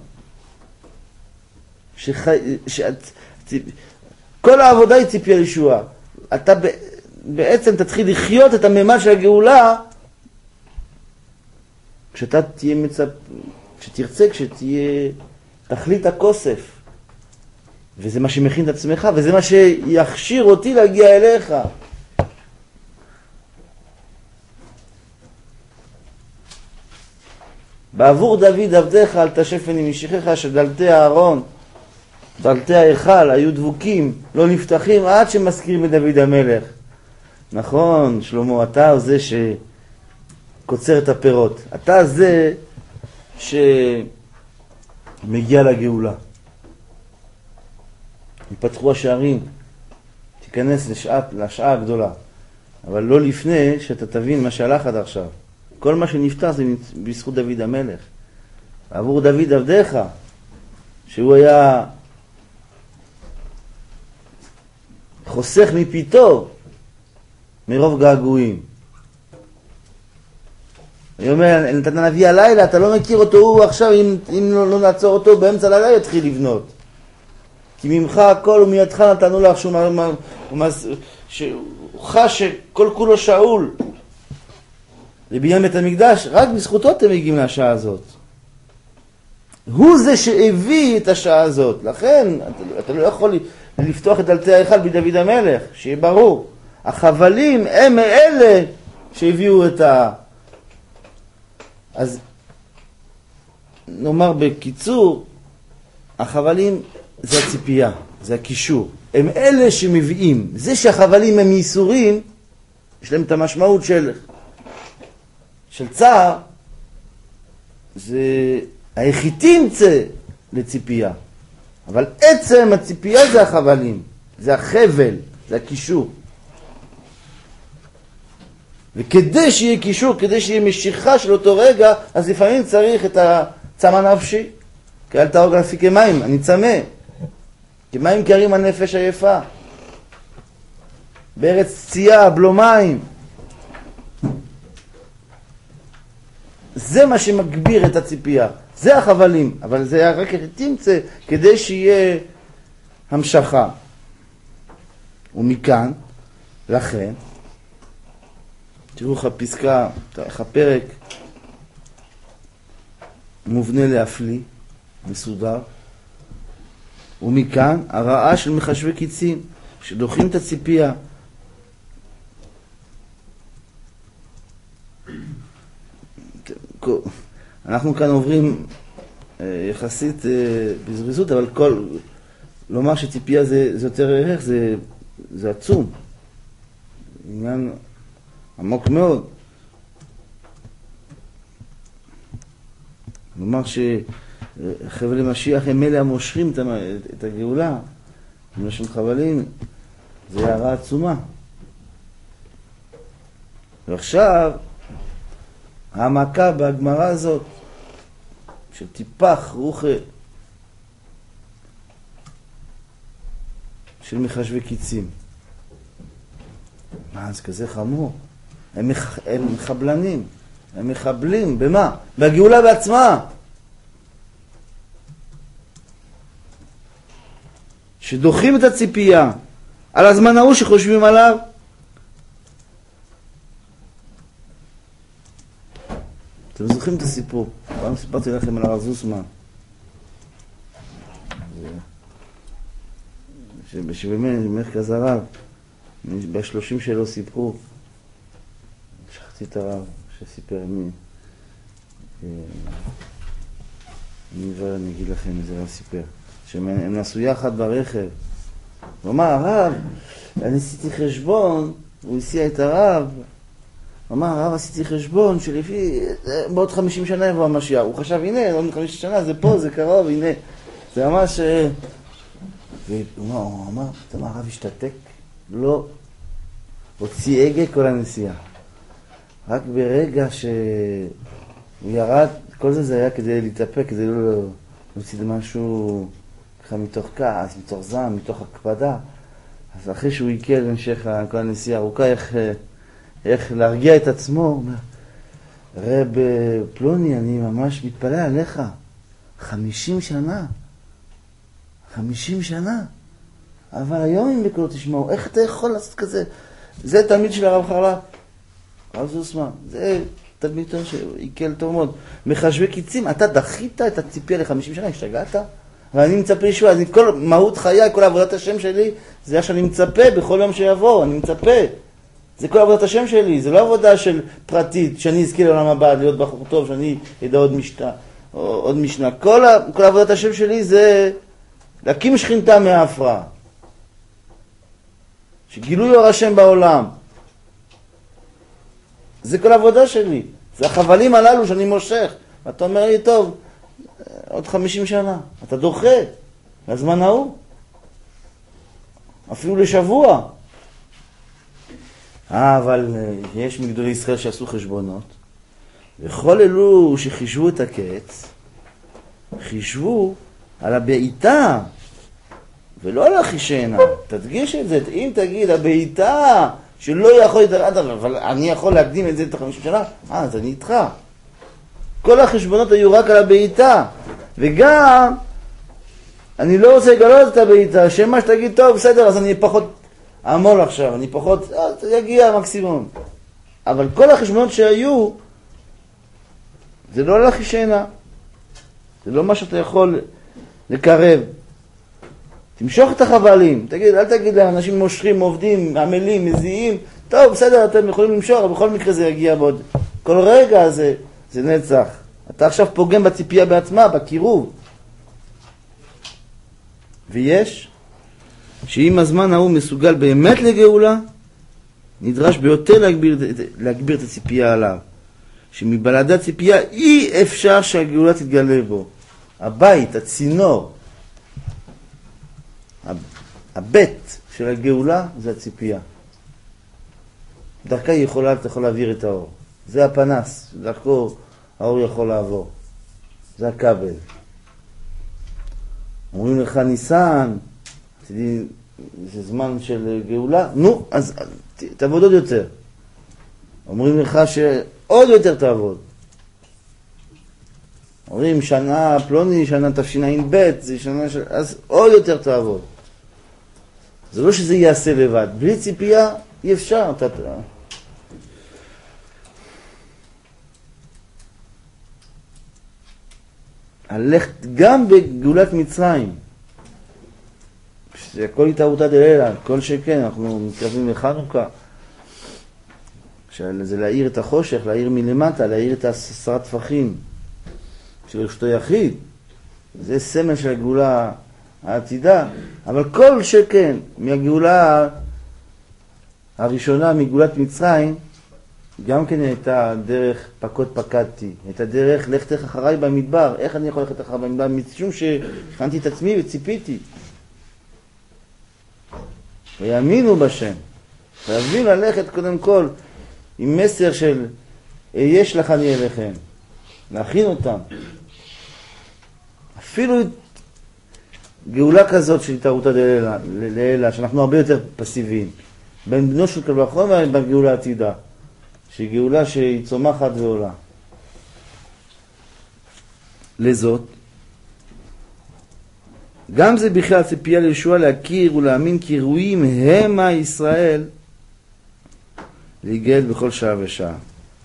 שח... שאת... כל העבודה היא ציפייה לישועה. אתה ב... בעצם תתחיל לחיות את הממד של הגאולה, כשאתה תהיה מצפ... כשתרצה, כשתהיה תכלית הכוסף. וזה מה שמכין את עצמך, וזה מה שיכשיר אותי להגיע אליך. בעבור דוד עבדך אל תשפני משיחך, שדלתי הארון, דלתי ההיכל היו דבוקים, לא נפתחים עד שמזכירים את דוד המלך. נכון, שלמה, אתה זה שקוצר את הפירות. אתה זה שמגיע לגאולה. יפתחו השערים, תיכנס לשעה, לשעה הגדולה. אבל לא לפני שאתה תבין מה שהלך עד עכשיו. כל מה שנפתח זה בזכות דוד המלך. עבור דוד עבדך, שהוא היה חוסך מפיתו, מרוב געגועים. אני אומר, נתן הנביא הלילה, אתה לא מכיר אותו, הוא עכשיו, אם, אם לא, לא נעצור אותו, באמצע הלילה יתחיל לבנות. כי ממך הכל ומידך נתנו לך, שהוא, שהוא חש שכל כולו שאול לבניין בית המקדש, רק בזכותו אתם מגיעים לשעה הזאת. הוא זה שהביא את השעה הזאת. לכן, אתה, אתה לא יכול לפתוח את דלתי ההיכל בדוד המלך, שיהיה ברור. החבלים הם אלה שהביאו את ה... אז נאמר בקיצור, החבלים זה הציפייה, זה הקישור. הם אלה שמביאים. זה שהחבלים הם ייסורים, יש להם את המשמעות של, של צער, זה היחידים צא לציפייה. אבל עצם הציפייה זה החבלים, זה החבל, זה הקישור. וכדי שיהיה קישור, כדי שיהיה משיכה של אותו רגע, אז לפעמים צריך את הצמא נפשי. כי אל תהרוג נפשי כמים, אני צמא. כמים קרים הנפש עייפה. בארץ צייה, בלו מים. זה מה שמגביר את הציפייה. זה החבלים, אבל זה רק תמצא כדי שיהיה המשכה. ומכאן, לכן, תראו איך הפסקה, איך הפרק מובנה להפליא, מסודר. ומכאן הרעה של מחשבי קיצים, שדוחים את הציפייה. אנחנו כאן עוברים יחסית בזריזות, אבל כל, לומר שציפייה זה, זה יותר ערך, זה, זה עצום. עניין עמוק מאוד. לומר שחבלי משיח הם אלה המושכים את הגאולה, מלשון חבלים, זה הערה עצומה. ועכשיו, העמקה בהגמרא הזאת, של טיפח רוחה של מחשבי קיצים. מה, זה כזה חמור? הם, מח... הם מחבלנים, הם מחבלים, במה? בגאולה בעצמה. שדוחים את הציפייה על הזמן ההוא שחושבים עליו. אתם זוכרים את הסיפור? פעם סיפרתי לכם על הרב זוסמן. שבמרכז הרב, בשלושים שלו סיפרו, שכחתי את הרב שסיפר מי. אני כבר אני אגיד לכם איזה רב סיפר. שהם נסו יחד ברכב. הוא אמר, הרב, אני עשיתי חשבון, הוא הסיע את הרב, הוא אמר, הרב, עשיתי חשבון שלפי, בעוד חמישים שנה יבוא המשיח. הוא חשב, הנה, עוד חמישים שנה, זה פה, זה קרוב, הנה. זה ממש... והוא אמר, אתה אמר, הרב השתתק? לא. הוציא הגה כל הנסיעה. רק ברגע שהוא ירד, כל זה זה היה כדי להתאפק, כדי לא להוציא משהו ככה מתוך כעס, מתוך זעם, מתוך הקפדה. אז אחרי שהוא עיקל במשך כל הנסיעה ארוכה, איך... איך להרגיע את עצמו, הוא אומר, רב פלוני, אני ממש מתפלא עליך, חמישים שנה, חמישים שנה, אבל היום אם בקולו תשמעו, איך אתה יכול לעשות כזה? זה תלמיד של הרב חרל"פ, הרב זוסמן, זה תלמיד שעיקל טוב מאוד. מחשבי קיצים, אתה דחית את הציפייה ל-חמישים שנה, השתגעת? ואני מצפה לישועה. אז כל מהות חיי, כל עבודת השם שלי, זה איך שאני מצפה בכל יום שיבוא, אני מצפה. זה כל עבודת השם שלי, זה לא עבודה של פרטית, שאני אזכה לעולם הבא, להיות בחור טוב, שאני אדע עוד משנה. עוד משנה. כל, כל עבודת השם שלי זה להקים שכינתה מההפרעה. שגילוי אור השם בעולם. זה כל העבודה שלי. זה החבלים הללו שאני מושך. ואתה אומר לי, טוב, עוד חמישים שנה. אתה דוחה. לזמן ההוא. אפילו לשבוע. אה, אבל יש מגדולי ישראל שעשו חשבונות. וכל אלו שחישבו את הקץ, חישבו על הבעיטה, ולא על החישנה. תדגיש את זה. אם תגיד, הבעיטה, שלא יכול להתארד, אבל אני יכול להקדים את זה את החמישים שנה, אה, אז אני איתך. כל החשבונות היו רק על הבעיטה. וגם, אני לא רוצה לגלות את הבעיטה, שמה שתגיד, טוב, בסדר, אז אני פחות עמול עכשיו, אני פחות, אה, יגיע מקסימום. אבל כל החשבונות שהיו, זה לא על החישנה. זה לא מה שאתה יכול לקרב. תמשוך את החבלים. תגיד, אל תגיד לאנשים מושכים, עובדים, עמלים, מזיעים. טוב, בסדר, אתם יכולים למשוך, אבל בכל מקרה זה יגיע בעוד. כל רגע זה, זה נצח. אתה עכשיו פוגם בציפייה בעצמה, בקירוב. ויש, שאם הזמן ההוא מסוגל באמת לגאולה, נדרש ביותר להגביר, להגביר את הציפייה עליו. שמבלעדי הציפייה אי אפשר שהגאולה תתגלה בו. הבית, הצינור, הבית של הגאולה זה הציפייה. דרכה היא יכולה, אתה יכול להעביר את האור. זה הפנס, דרכו האור יכול לעבור. זה הכבל. אומרים לך ניסן, זה זמן של גאולה, נו, אז תעבוד עוד יותר. אומרים לך שעוד יותר תעבוד. אומרים שנה פלוני, שנה תשע"ב, זה שנה של... אז עוד יותר תעבוד. זה לא שזה יעשה לבד. בלי ציפייה אי אפשר. אתה... הלכת גם בגאולת מצרים. זה הכל התערותא דלילה, כל שכן, אנחנו מתקרבים לחנוכה. זה להאיר את החושך, להאיר מלמטה, להאיר את עשרה טפחים של רשתו יחיד. זה סמל של הגאולה העתידה. אבל כל שכן, מהגאולה הראשונה, מגאולת מצרים, גם כן הייתה דרך פקוד פקדתי. הייתה דרך לכתך אחריי במדבר. איך אני יכול לכת אחריי במדבר? משום שהכנתי את עצמי וציפיתי. ויאמינו בשם. חייבים ללכת קודם כל עם מסר של יש לך אני אליכם. להכין אותם. אפילו גאולה כזאת של התערותא דלילה, שאנחנו הרבה יותר פסיביים. בין בנו של קל וחומר בגאולה העתידה. שהיא גאולה שהיא צומחת ועולה. לזאת, גם זה בכלל ציפייה לישועה להכיר ולהאמין כי ראויים המה ישראל להיגאל בכל שעה ושעה.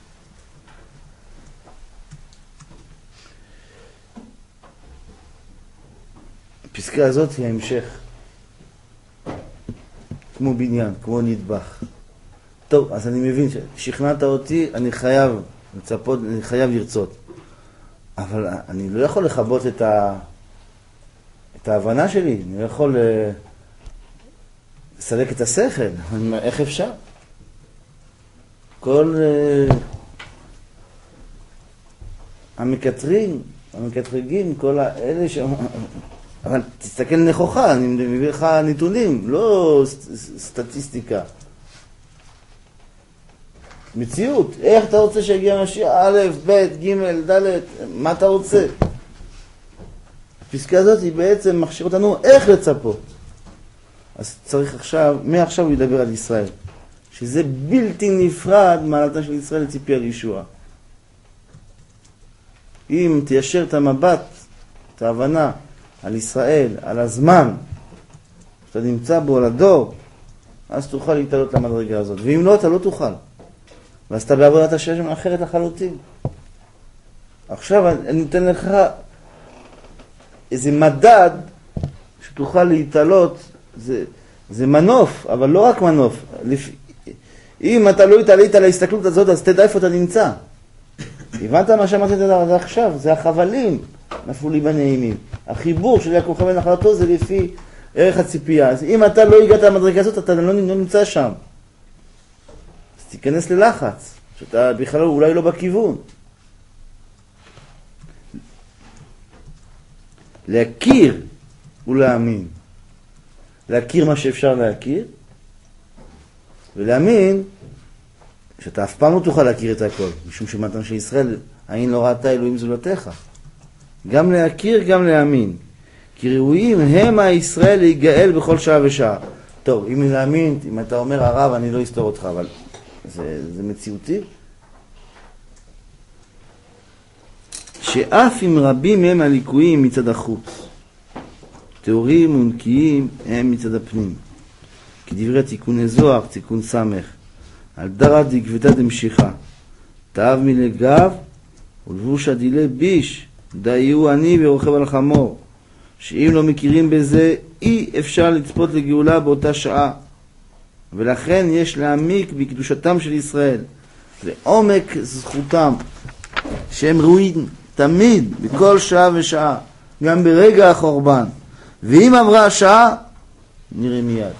הפסקה הזאת היא ההמשך. כמו בניין, כמו נדבך. טוב, אז אני מבין ששכנעת אותי, אני חייב לצפות, אני חייב לרצות. אבל אני לא יכול לחבות את ה... את ההבנה שלי, אני לא יכול לסלק את השכל. איך אפשר? כל המקטרים, המקטרגים, כל האלה ש... אבל תסתכל נכוחה, אני מביא לך נתונים, לא סטטיסטיקה. מציאות, איך אתה רוצה שיגיע משיח? א', ב', ג', ד', מה אתה רוצה? הפסקה הזאת היא בעצם מכשיר אותנו איך לצפות. אז צריך עכשיו, מעכשיו הוא ידבר על ישראל. שזה בלתי נפרד מעלתה של ישראל לציפייה לישועה. אם תיישר את המבט, את ההבנה על ישראל, על הזמן, שאתה נמצא בו, על הדור, אז תוכל להתעלות למדרגה הזאת. ואם לא, אתה לא תוכל. ואז אתה בעבודת השם אחרת לחלוטין. עכשיו אני אתן לך איזה מדד שתוכל להתעלות, זה, זה מנוף, אבל לא רק מנוף. לפ... אם אתה לא התעלית על ההסתכלות הזאת, אז תדע איפה אתה נמצא. הבנת מה שאמרתי את זה עכשיו? זה החבלים נפלו לי בנעימים. החיבור של יעקב חבל נחלתו זה לפי ערך הציפייה. אז אם אתה לא הגעת למדרגה הזאת, אתה לא, לא נמצא שם. אז תיכנס ללחץ, שאתה בכלל אולי לא בכיוון. להכיר ולהאמין. להכיר מה שאפשר להכיר, ולהאמין שאתה אף פעם לא תוכל להכיר את הכל, משום שמתן של ישראל, העין לא ראתה אלוהים זולתך. גם להכיר, גם להאמין. כי ראויים הם הישראל להיגאל בכל שעה ושעה. טוב, אם להאמין, אם אתה אומר הרב, אני לא אסתור אותך, אבל זה, זה מציאותי. שאף אם רבים הם הליקויים מצד החוץ, תיאורים ונקיים הם מצד הפנים. כדברי תיקוני זוהר, תיקון סמך, על דרת דגבתא דמשיחא, תאב מלגב ולבוש הדילי ביש, דאיהו אני ורוכב על חמור, שאם לא מכירים בזה, אי אפשר לצפות לגאולה באותה שעה. ולכן יש להעמיק בקדושתם של ישראל, לעומק זכותם, שהם ראויים תמיד, בכל שעה ושעה, גם ברגע החורבן. ואם עברה השעה, נראה מיד.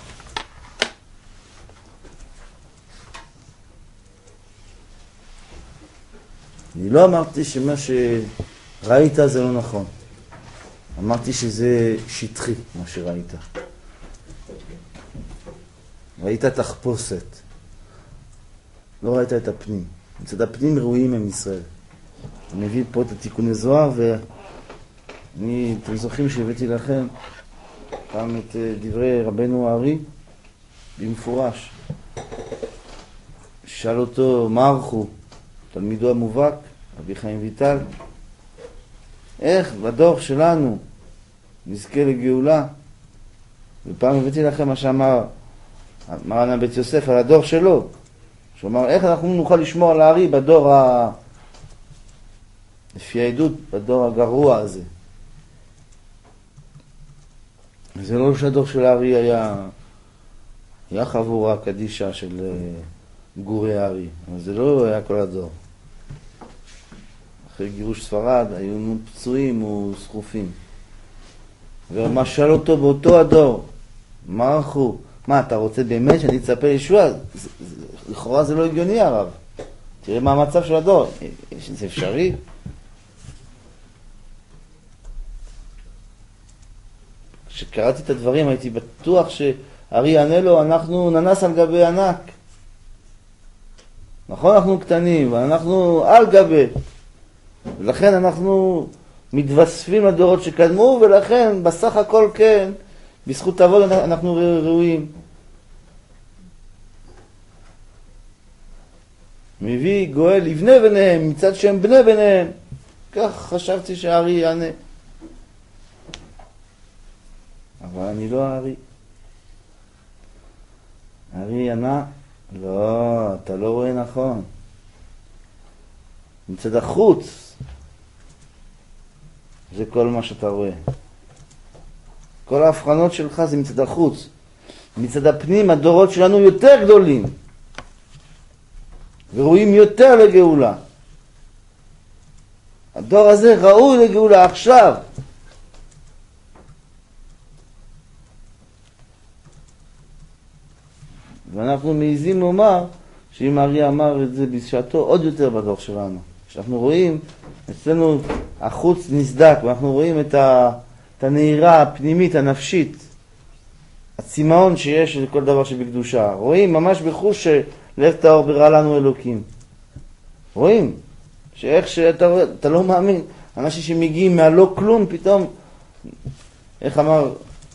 אני לא אמרתי שמה שראית זה לא נכון. אמרתי שזה שטחי, מה שראית. ראית תחפושת. לא ראית את הפנים. מצד הפנים ראויים הם ישראל. אני מביא פה את התיקוני זוהר, ואני, אתם זוכרים שהבאתי לכם פעם את דברי רבנו הארי במפורש. שאל אותו, מה ערכו? תלמידו המובהק, רבי חיים ויטל, איך בדור שלנו נזכה לגאולה? ופעם הבאתי לכם מה שאמר מרן בית יוסף על הדור שלו, שהוא אמר איך אנחנו נוכל לשמור על הארי בדור ה... לפי העדות, בדור הגרוע הזה. זה לא שהדור של הארי היה היה חבורה קדישה של גורי הארי, אבל זה לא היה כל הדור. אחרי גירוש ספרד היו פצועים וסחופים. ומה שאל אותו באותו הדור, מה ערכו? מה, אתה רוצה באמת שאני אצפה לישוע? לכאורה זה לא הגיוני הרב. תראה מה המצב של הדור. זה אפשרי? כשקראתי את הדברים הייתי בטוח שהארי יענה לו, אנחנו ננס על גבי ענק. נכון, אנחנו קטנים, ואנחנו על גבי. ולכן אנחנו מתווספים לדורות שקדמו, ולכן בסך הכל כן, בזכות העבוד אנחנו ראויים. מביא גואל לבני ביניהם, מצד שהם בני ביניהם. כך חשבתי שהארי יענה. אבל אני לא הארי. הארי ענה, לא, אתה לא רואה נכון. מצד החוץ, זה כל מה שאתה רואה. כל ההבחנות שלך זה מצד החוץ. מצד הפנים, הדורות שלנו יותר גדולים. ורואים יותר לגאולה. הדור הזה ראוי לגאולה עכשיו. ואנחנו מעיזים לומר שאם הארי אמר את זה בשעתו עוד יותר בדור שלנו. כשאנחנו רואים, אצלנו החוץ נסדק, ואנחנו רואים את, ה, את הנהירה הפנימית, הנפשית, הצימאון שיש לכל דבר שבקדושה. רואים ממש בחוש שלב טהור ברא לנו אלוקים. רואים שאיך שאתה אתה לא מאמין, אנשים שמגיעים מהלא כלום, פתאום, איך אמר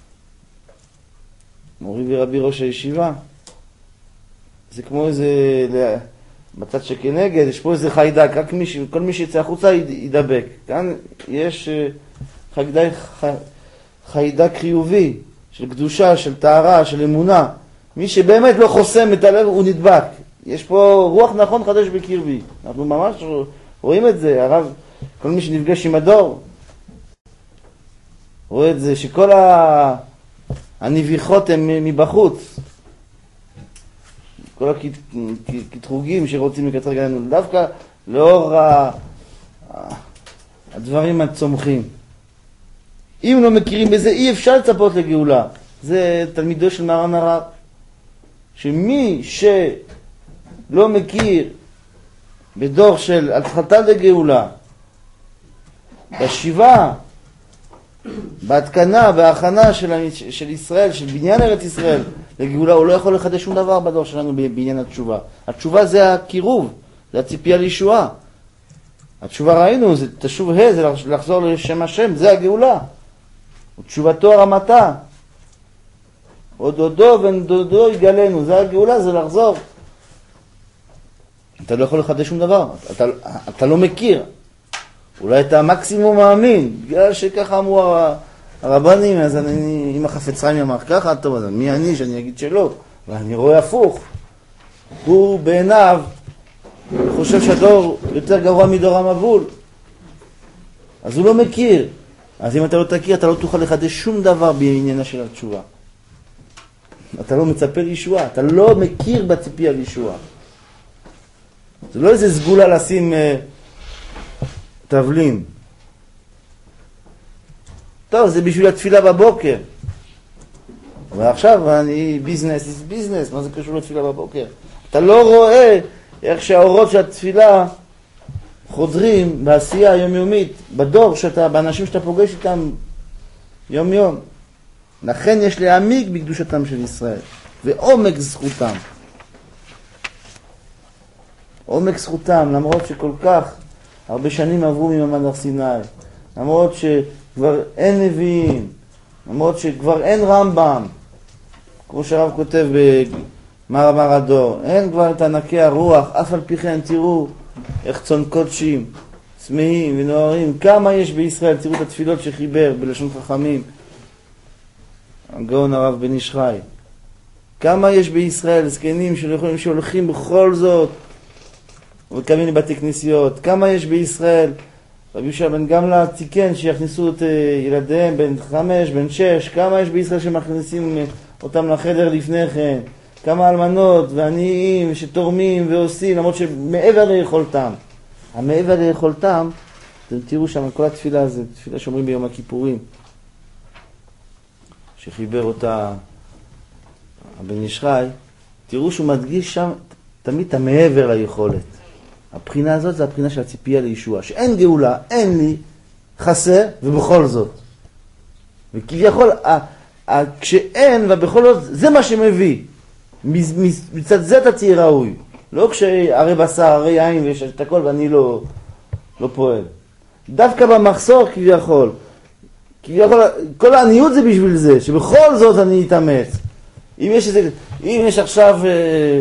מורי ורבי ראש הישיבה, זה כמו איזה, בצד שכנגד, יש פה איזה חיידק, רק מי, כל מי שיצא החוצה ידבק. כאן יש חיידק, חיידק חיובי, של קדושה, של טהרה, של אמונה. מי שבאמת לא חוסם את הלב, הוא נדבק. יש פה רוח נכון חדש בקרבי. אנחנו ממש רואים את זה, הרב, כל מי שנפגש עם הדור. רואה את זה שכל ה... הנביחות הם מבחוץ. כל הקטרוגים שרוצים לקטרג עלינו, דווקא לאור ה... הדברים הצומחים. אם לא מכירים בזה, אי אפשר לצפות לגאולה. זה תלמידו של מרן הרב. שמי שלא מכיר בדור של התחלתה לגאולה, בשיבה, בהתקנה, בהכנה של, של ישראל, של בניין ארץ ישראל לגאולה, הוא לא יכול לחדש שום דבר בדור שלנו בעניין התשובה. התשובה זה הקירוב, זה הציפייה לישועה. התשובה ראינו, זה תשוב ה', זה לחזור לשם השם, זה הגאולה. ותשובתו הרמתה. עוד דודו ונדודו יגלנו, זה הגאולה, זה לחזור. אתה לא יכול לחדש שום דבר, אתה, אתה לא מכיר. אולי אתה מקסימום מאמין, בגלל שככה אמרו הרבנים, אז אני, אם החפץ חיים אמר ככה, טוב, אז מי אני שאני אגיד שלא? ואני רואה הפוך. הוא בעיניו חושב שהדור יותר גרוע מדור המבול. אז הוא לא מכיר. אז אם אתה לא תכיר, אתה לא תוכל לחדש שום דבר בעניינה של התשובה. אתה לא מצפה לישועה, אתה לא מכיר בציפייה לישועה. זה לא איזה סגולה לשים uh, תבלין. טוב, זה בשביל התפילה בבוקר. אבל עכשיו אני ביזנס, זה ביזנס, מה זה קשור לתפילה בבוקר? אתה לא רואה איך שהאורות של התפילה חודרים בעשייה היומיומית, בדור שאתה, באנשים שאתה פוגש איתם יום יום. לכן יש להעמיק בקדושתם של ישראל, ועומק זכותם. עומק זכותם, למרות שכל כך הרבה שנים עברו ממעמד הר סיני, למרות שכבר אין נביאים, למרות שכבר אין רמב"ם, כמו שהרב כותב במאמר המרדור, אין כבר את ענקי הרוח, אף על פי כן תראו איך צאן קודשים, צמאים ונוערים, כמה יש בישראל, תראו את התפילות שחיבר בלשון חכמים, הגאון הרב בן איש חי. כמה יש בישראל זקנים שיכולים שהולכים בכל זאת ומקיימים לבתי כנסיות. כמה יש בישראל רבי יהושע בן גמלא תיקן שיכניסו את ילדיהם בן חמש, בן שש. כמה יש בישראל שמכניסים אותם לחדר לפני כן. כמה אלמנות ועניים שתורמים ועושים למרות שמעבר ליכולתם. המעבר ליכולתם, אתם תראו שם כל התפילה הזאת, תפילה שאומרים ביום הכיפורים. שחיבר אותה הבן איש חי, תראו שהוא מדגיש שם תמיד את המעבר ליכולת. הבחינה הזאת זה הבחינה של הציפייה לישועה, שאין גאולה, אין לי, חסר, ובכל זאת. וכביכול, כשאין ובכל זאת, זה מה שמביא. מצד זה אתה תהיה ראוי. לא כשהרי בשר, הרי יין ויש את הכל ואני לא, לא פועל. דווקא במחסור כביכול, כביכול, כל העניות זה בשביל זה, שבכל זאת אני אתאמץ. אם יש איזה, אם יש עכשיו אה,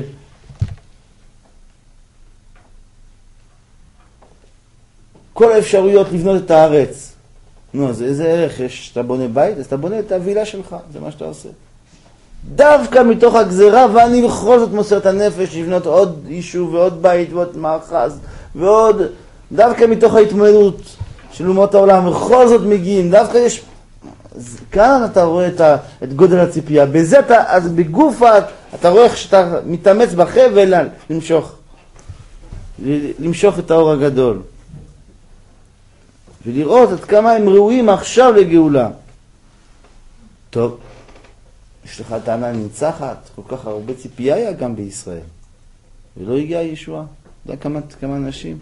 כל האפשרויות לבנות את הארץ, נו, אז איזה ערך יש? אתה בונה בית, אז אתה בונה את הווילה שלך, זה מה שאתה עושה. דווקא מתוך הגזרה, ואני בכל זאת מוסר את הנפש לבנות עוד יישוב ועוד בית ועוד מאחז ועוד, דווקא מתוך ההתמודדות של אומות העולם, בכל זאת מגיעים, דווקא יש, כאן אתה רואה את, ה, את גודל הציפייה, בזה אתה, אז בגוף אתה רואה איך שאתה מתאמץ בחבל למשוך, למשוך את האור הגדול, ולראות עד כמה הם ראויים עכשיו לגאולה. טוב, יש לך טענה נצחת, כל כך הרבה ציפייה היה גם בישראל, ולא הגיעה ישועה. אתה יודע כמה, כמה אנשים?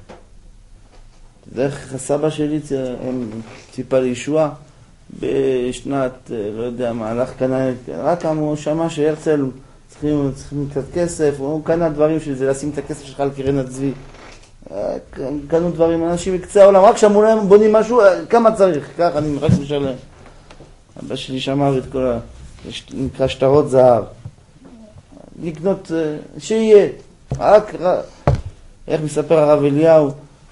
דרך הסבא שלי הם ציפה לישועה בשנת, לא יודע מה, הלך קנה, רק הוא שמע שהרצל צריכים, צריכים קצת כסף, הוא קנה דברים של זה, לשים את הכסף שלך על קרן הצבי. קנו דברים, אנשים מקצה העולם, רק שאמרו להם בונים משהו, כמה צריך? ככה, אני רק משלם. אבא שלי שמר את כל ה... נקרא שטרות זהב. לקנות, שיהיה. רק, איך מספר הרב אליהו,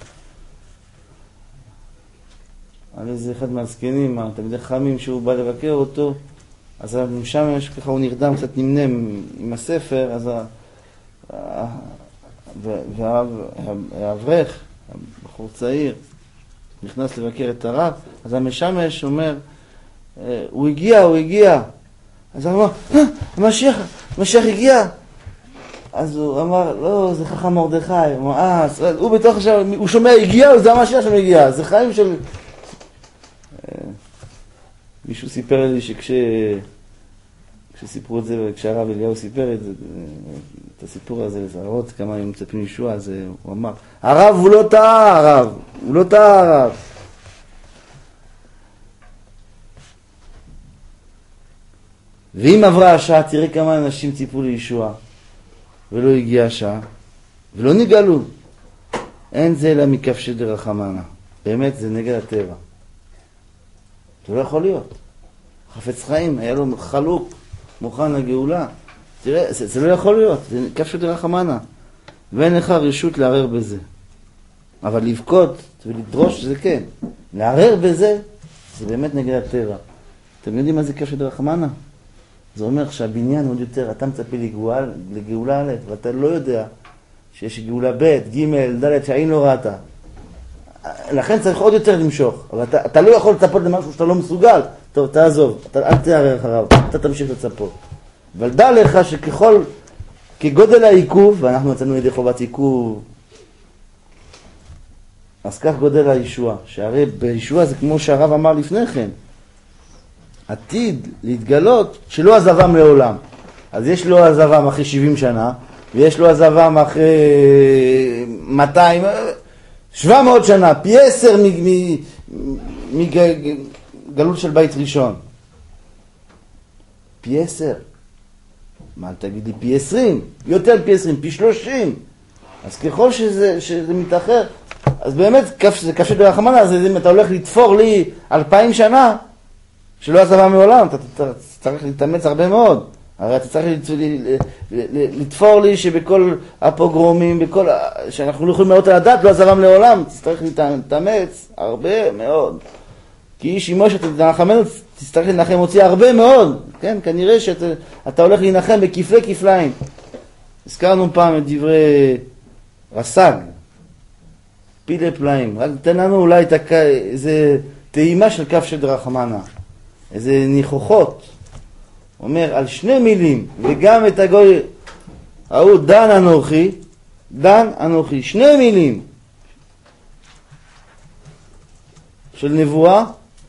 על איזה אחד מהזקנים, תלמידי חכמים, שהוא בא לבקר אותו, אז שם יש ככה, הוא נרדם, קצת נמנה עם הספר, אז והאברך, הבחור צעיר, נכנס לבקר את הרב, אז המשמש אומר, הוא הגיע, הוא הגיע. אז הוא אמר, המשיח, המשיח הגיע. אז הוא אמר, לא, זה חכם מרדכי. הוא אמר, אה, הוא בתוך עכשיו, הוא שומע, הגיע, זה המשיח שם הגיע. זה חיים של... מישהו סיפר לי שכש... כשסיפרו את זה, כשהרב אליהו סיפר את זה, את הסיפור הזה, להראות כמה הם מצפים ישוע, אז הוא אמר, הרב הוא לא טעה, הרב, הוא לא טעה, הרב. ואם עברה השעה, תראה כמה אנשים ציפו לישוע, ולא הגיעה השעה, ולא נגאלו. אין זה אלא מכבשי דרחמנא. באמת זה נגד הטבע. זה לא יכול להיות. חפץ חיים, היה לו חלוק, מוכן לגאולה. תראה, זה, זה לא יכול להיות, זה כבשי דרחמנא. ואין לך רשות לערער בזה. אבל לבכות ולדרוש זה כן. לערער בזה, זה באמת נגד הטבע. אתם יודעים מה זה כבשי דרחמנא? זה אומר שהבניין עוד יותר, אתה מצפה לגאולה, לגאולה א', ואתה לא יודע שיש גאולה ב', ג', ד', שהאין לא ראתה. לכן צריך עוד יותר למשוך, אבל אתה, אתה לא יכול לצפות למשהו שאתה לא מסוגל. טוב, תעזוב, אתה, אל תערער אחריו, אתה תמשיך לצפות. אבל דע לך שככל, כגודל העיכוב, ואנחנו מצאנו ידי חובת עיכוב, אז כך גודל הישוע, שהרי בישוע זה כמו שהרב אמר לפני כן, עתיד להתגלות שלא עזבם לעולם. אז יש לו עזבם אחרי שבעים שנה, ויש לו עזבם אחרי מאתיים, שבע מאות שנה, פי עשר מגלות של בית ראשון. פי עשר. מה תגיד לי? פי עשרים, יותר פי עשרים, פי שלושים. אז ככל שזה, שזה מתאחר, אז באמת זה כבשי דרחמנא, אז אם אתה הולך לתפור לי אלפיים שנה, שלא עזבה מעולם, אתה, אתה, אתה צריך להתאמץ הרבה מאוד. הרי אתה צריך לתפור לי שבכל הפוגרומים, בכל, שאנחנו לא יכולים לראות על הדת, לא עזבם לעולם, תצטרך להתאמץ הרבה מאוד. כי איש עמו שתנחמנו, תצטרך לנחם אותי הרבה מאוד. כן, כנראה שאתה אתה הולך להנחם בכפלי כפליים. הזכרנו פעם את דברי רס"ג, פילי פלאים. רק תן לנו אולי איזה טעימה של כבשי דרחמנא. איזה ניחוחות, אומר על שני מילים, וגם את הגוי, ההוא דן אנוכי, דן אנוכי, שני מילים של נבואה,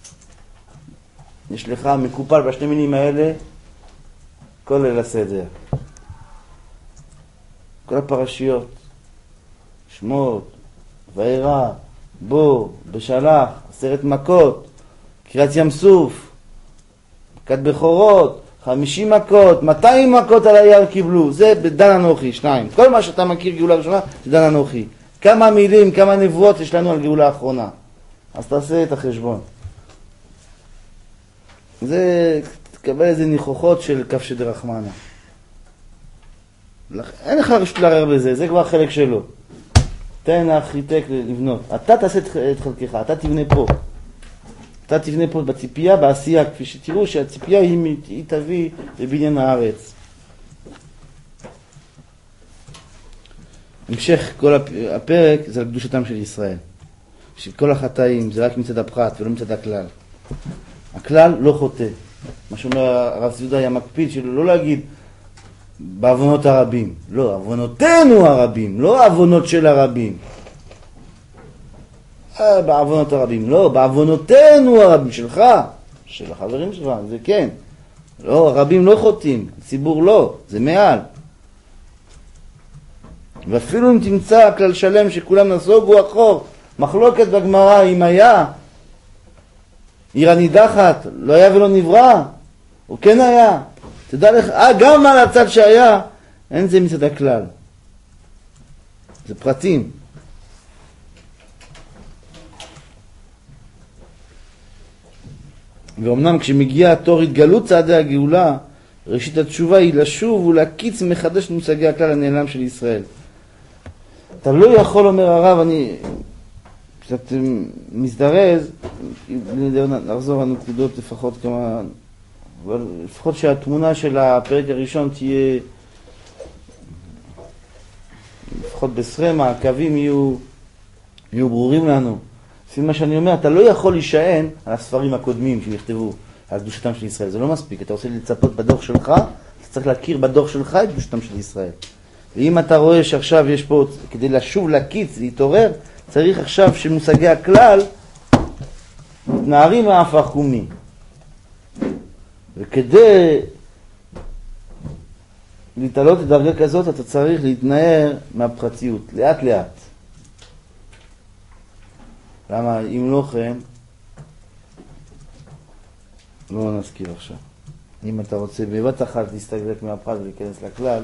יש לך מקופל בשני מילים האלה, כל ליל הסדר. כל הפרשיות, שמות, וארא, בו, בשלח, עשרת מכות, קריאת ים סוף, מכת בכורות, חמישים מכות, מאתיים מכות על היער קיבלו, זה בדן אנוכי, שניים. כל מה שאתה מכיר גאולה ראשונה, זה דן אנוכי. כמה מילים, כמה נבואות יש לנו על גאולה האחרונה. אז תעשה את החשבון. זה, תקבל איזה ניחוחות של כבשי דרחמנא. אין לך רשות לערער בזה, זה כבר חלק שלו. תן לארכיטקט לבנות. אתה תעשה את חלקך, אתה תבנה פה. אתה תבנה פה בציפייה, בעשייה, כפי שתראו שהציפייה היא, היא תביא לבניין הארץ. המשך כל הפרק זה על קדושתם של ישראל. שכל החטאים זה רק מצד הפרט ולא מצד הכלל. הכלל לא חוטא. מה שאומר הרב ציודה היה מקפיד שלא לא להגיד בעוונות הרבים. לא, עוונותינו הרבים, לא עוונות של הרבים. בעוונות הרבים, לא, בעוונותינו הרבים שלך, של החברים שלך, זה כן. לא, הרבים לא חוטאים, הציבור לא, זה מעל. ואפילו אם תמצא כלל שלם שכולם נסוגו אחור, מחלוקת בגמרא אם היה, עיר הנידחת, לא היה ולא נברא, או כן היה. תדע לך, אה, גם על הצד שהיה, אין זה מצד הכלל. זה פרטים. ואומנם כשמגיע התור התגלות צעדי הגאולה, ראשית התשובה היא לשוב ולהקיץ מחדש מושגי הכלל הנעלם של ישראל. אתה לא יכול, אומר הרב, אני קצת מזדרז, נחזור הנקודות לפחות כמה, אבל לפחות שהתמונה של הפרק הראשון תהיה, לפחות בסרמה, הקווים יהיו, יהיו ברורים לנו. לפי מה שאני אומר, אתה לא יכול להישען על הספרים הקודמים שנכתבו, על קדושתם של ישראל. זה לא מספיק. אתה רוצה לצפות בדוח שלך, אתה צריך להכיר בדוח שלך את קדושתם של ישראל. ואם אתה רואה שעכשיו יש פה, כדי לשוב להקיץ, להתעורר, צריך עכשיו שמושגי הכלל מתנערים מההפך קומי. וכדי להתעלות לדרגה כזאת, אתה צריך להתנער מהפרטיות, לאט לאט. למה? אם לא כן, לא נזכיר עכשיו. אם אתה רוצה בבת אחת להסתגלק מהפרט ולהיכנס לכלל,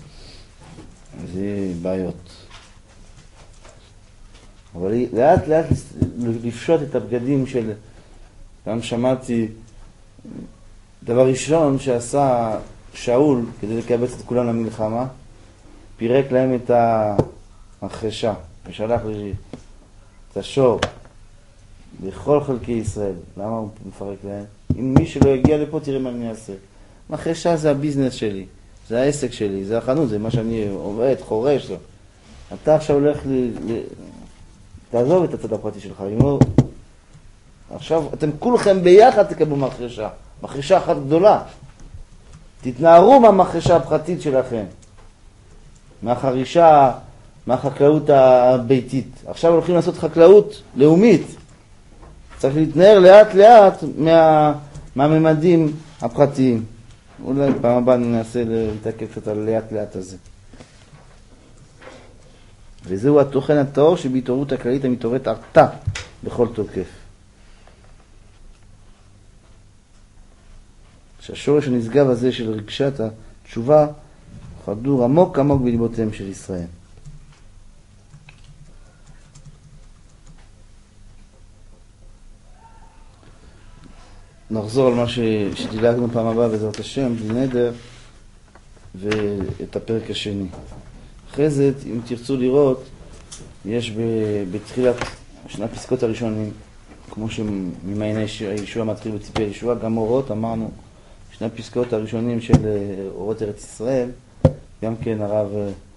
זה בעיות. אבל לאט לאט לפשוט את הבגדים של... גם שמעתי דבר ראשון שעשה שאול כדי לקבץ את כולם למלחמה, פירק להם את המחרשה ושלח את השור בכל חלקי ישראל. למה הוא מפרק להם? אם מי שלא יגיע לפה תראה מה אני אעשה. מחרשה זה הביזנס שלי, זה העסק שלי, זה החנות, זה מה שאני עובד, חורש. לא. אתה עכשיו הולך ל... ל... תעזוב את הצד הפרטי שלך. לא... עכשיו אתם כולכם ביחד תקבלו מחרשה. מחרשה אחת גדולה. תתנערו מהמחרשה הפרטית שלכם. מהחרישה, מהחקלאות הביתית. עכשיו הולכים לעשות חקלאות לאומית. צריך להתנער לאט לאט מה, מהממדים הפרטיים. אולי פעם הבאה ננסה להתעכב קצת על לאט לאט הזה. וזהו התוכן הטהור שבהתעוררות הכללית המתעוררת הרתה בכל תוקף. שהשורש הנשגב הזה של רגשת התשובה חדור עמוק עמוק בליבותיהם של ישראל. נחזור על מה ש... שדילגנו פעם הבאה בעזרת השם, בלי נדר, ואת הפרק השני. אחרי זה, אם תרצו לראות, יש ב... בתחילת שני הפסקות הראשונים, כמו שממעייני הישוע מתחיל בציפי הישוע, גם אורות, אמרנו, שני הפסקאות הראשונים של אורות ארץ ישראל, גם כן הרב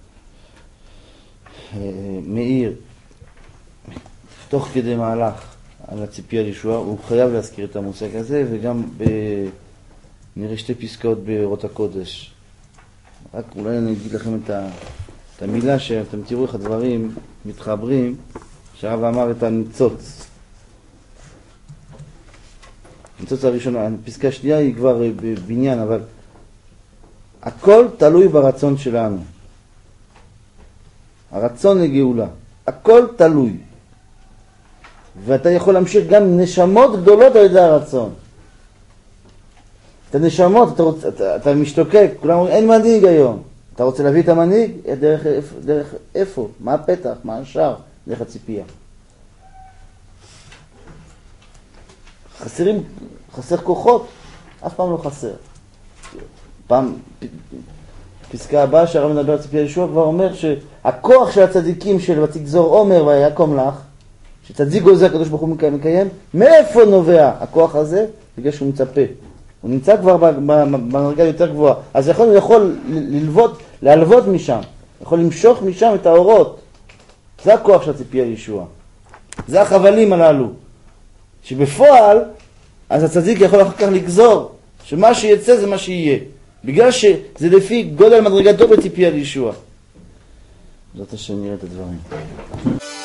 מאיר, תוך כדי מהלך על הציפי הישוע, הוא חייב להזכיר את המושג הזה, וגם ב... נראה שתי פסקאות באורות הקודש. רק אולי אני אגיד לכם את, ה... את המילה שאתם תראו איך הדברים מתחברים, שהרב אמר את הניצוץ. הניצוץ הראשון, הפסקה השנייה היא כבר בבניין, אבל הכל תלוי ברצון שלנו. הרצון לגאולה. הכל תלוי. ואתה יכול להמשיך גם נשמות גדולות על ידי הרצון. את הנשמות, אתה, רוצ, אתה, אתה משתוקק, כולם אומרים, אין מנהיג היום. אתה רוצה להביא את המנהיג? דרך, דרך איפה? מה הפתח? מה השער? דרך הציפייה. חסרים, חסר כוחות? אף פעם לא חסר. פעם, פסקה הבאה שהרב מדבר על ציפייה ישוע כבר אומר שהכוח של הצדיקים של ותגזור עומר ויקום לך, שצדיק גוזר הקדוש ברוך הוא מקיים, מאיפה נובע הכוח הזה? בגלל שהוא מצפה. הוא נמצא כבר במדרגה יותר גבוהה. אז יכול, הוא יכול ללוות, להלוות משם. יכול למשוך משם את האורות. זה הכוח של הציפייה ישוע. זה החבלים הללו. שבפועל, אז הצדיק יכול אחר כך לגזור, שמה שיצא זה מה שיהיה. בגלל שזה לפי גודל מדרגתו בציפייה ישוע. זאת השם נראה את הדברים.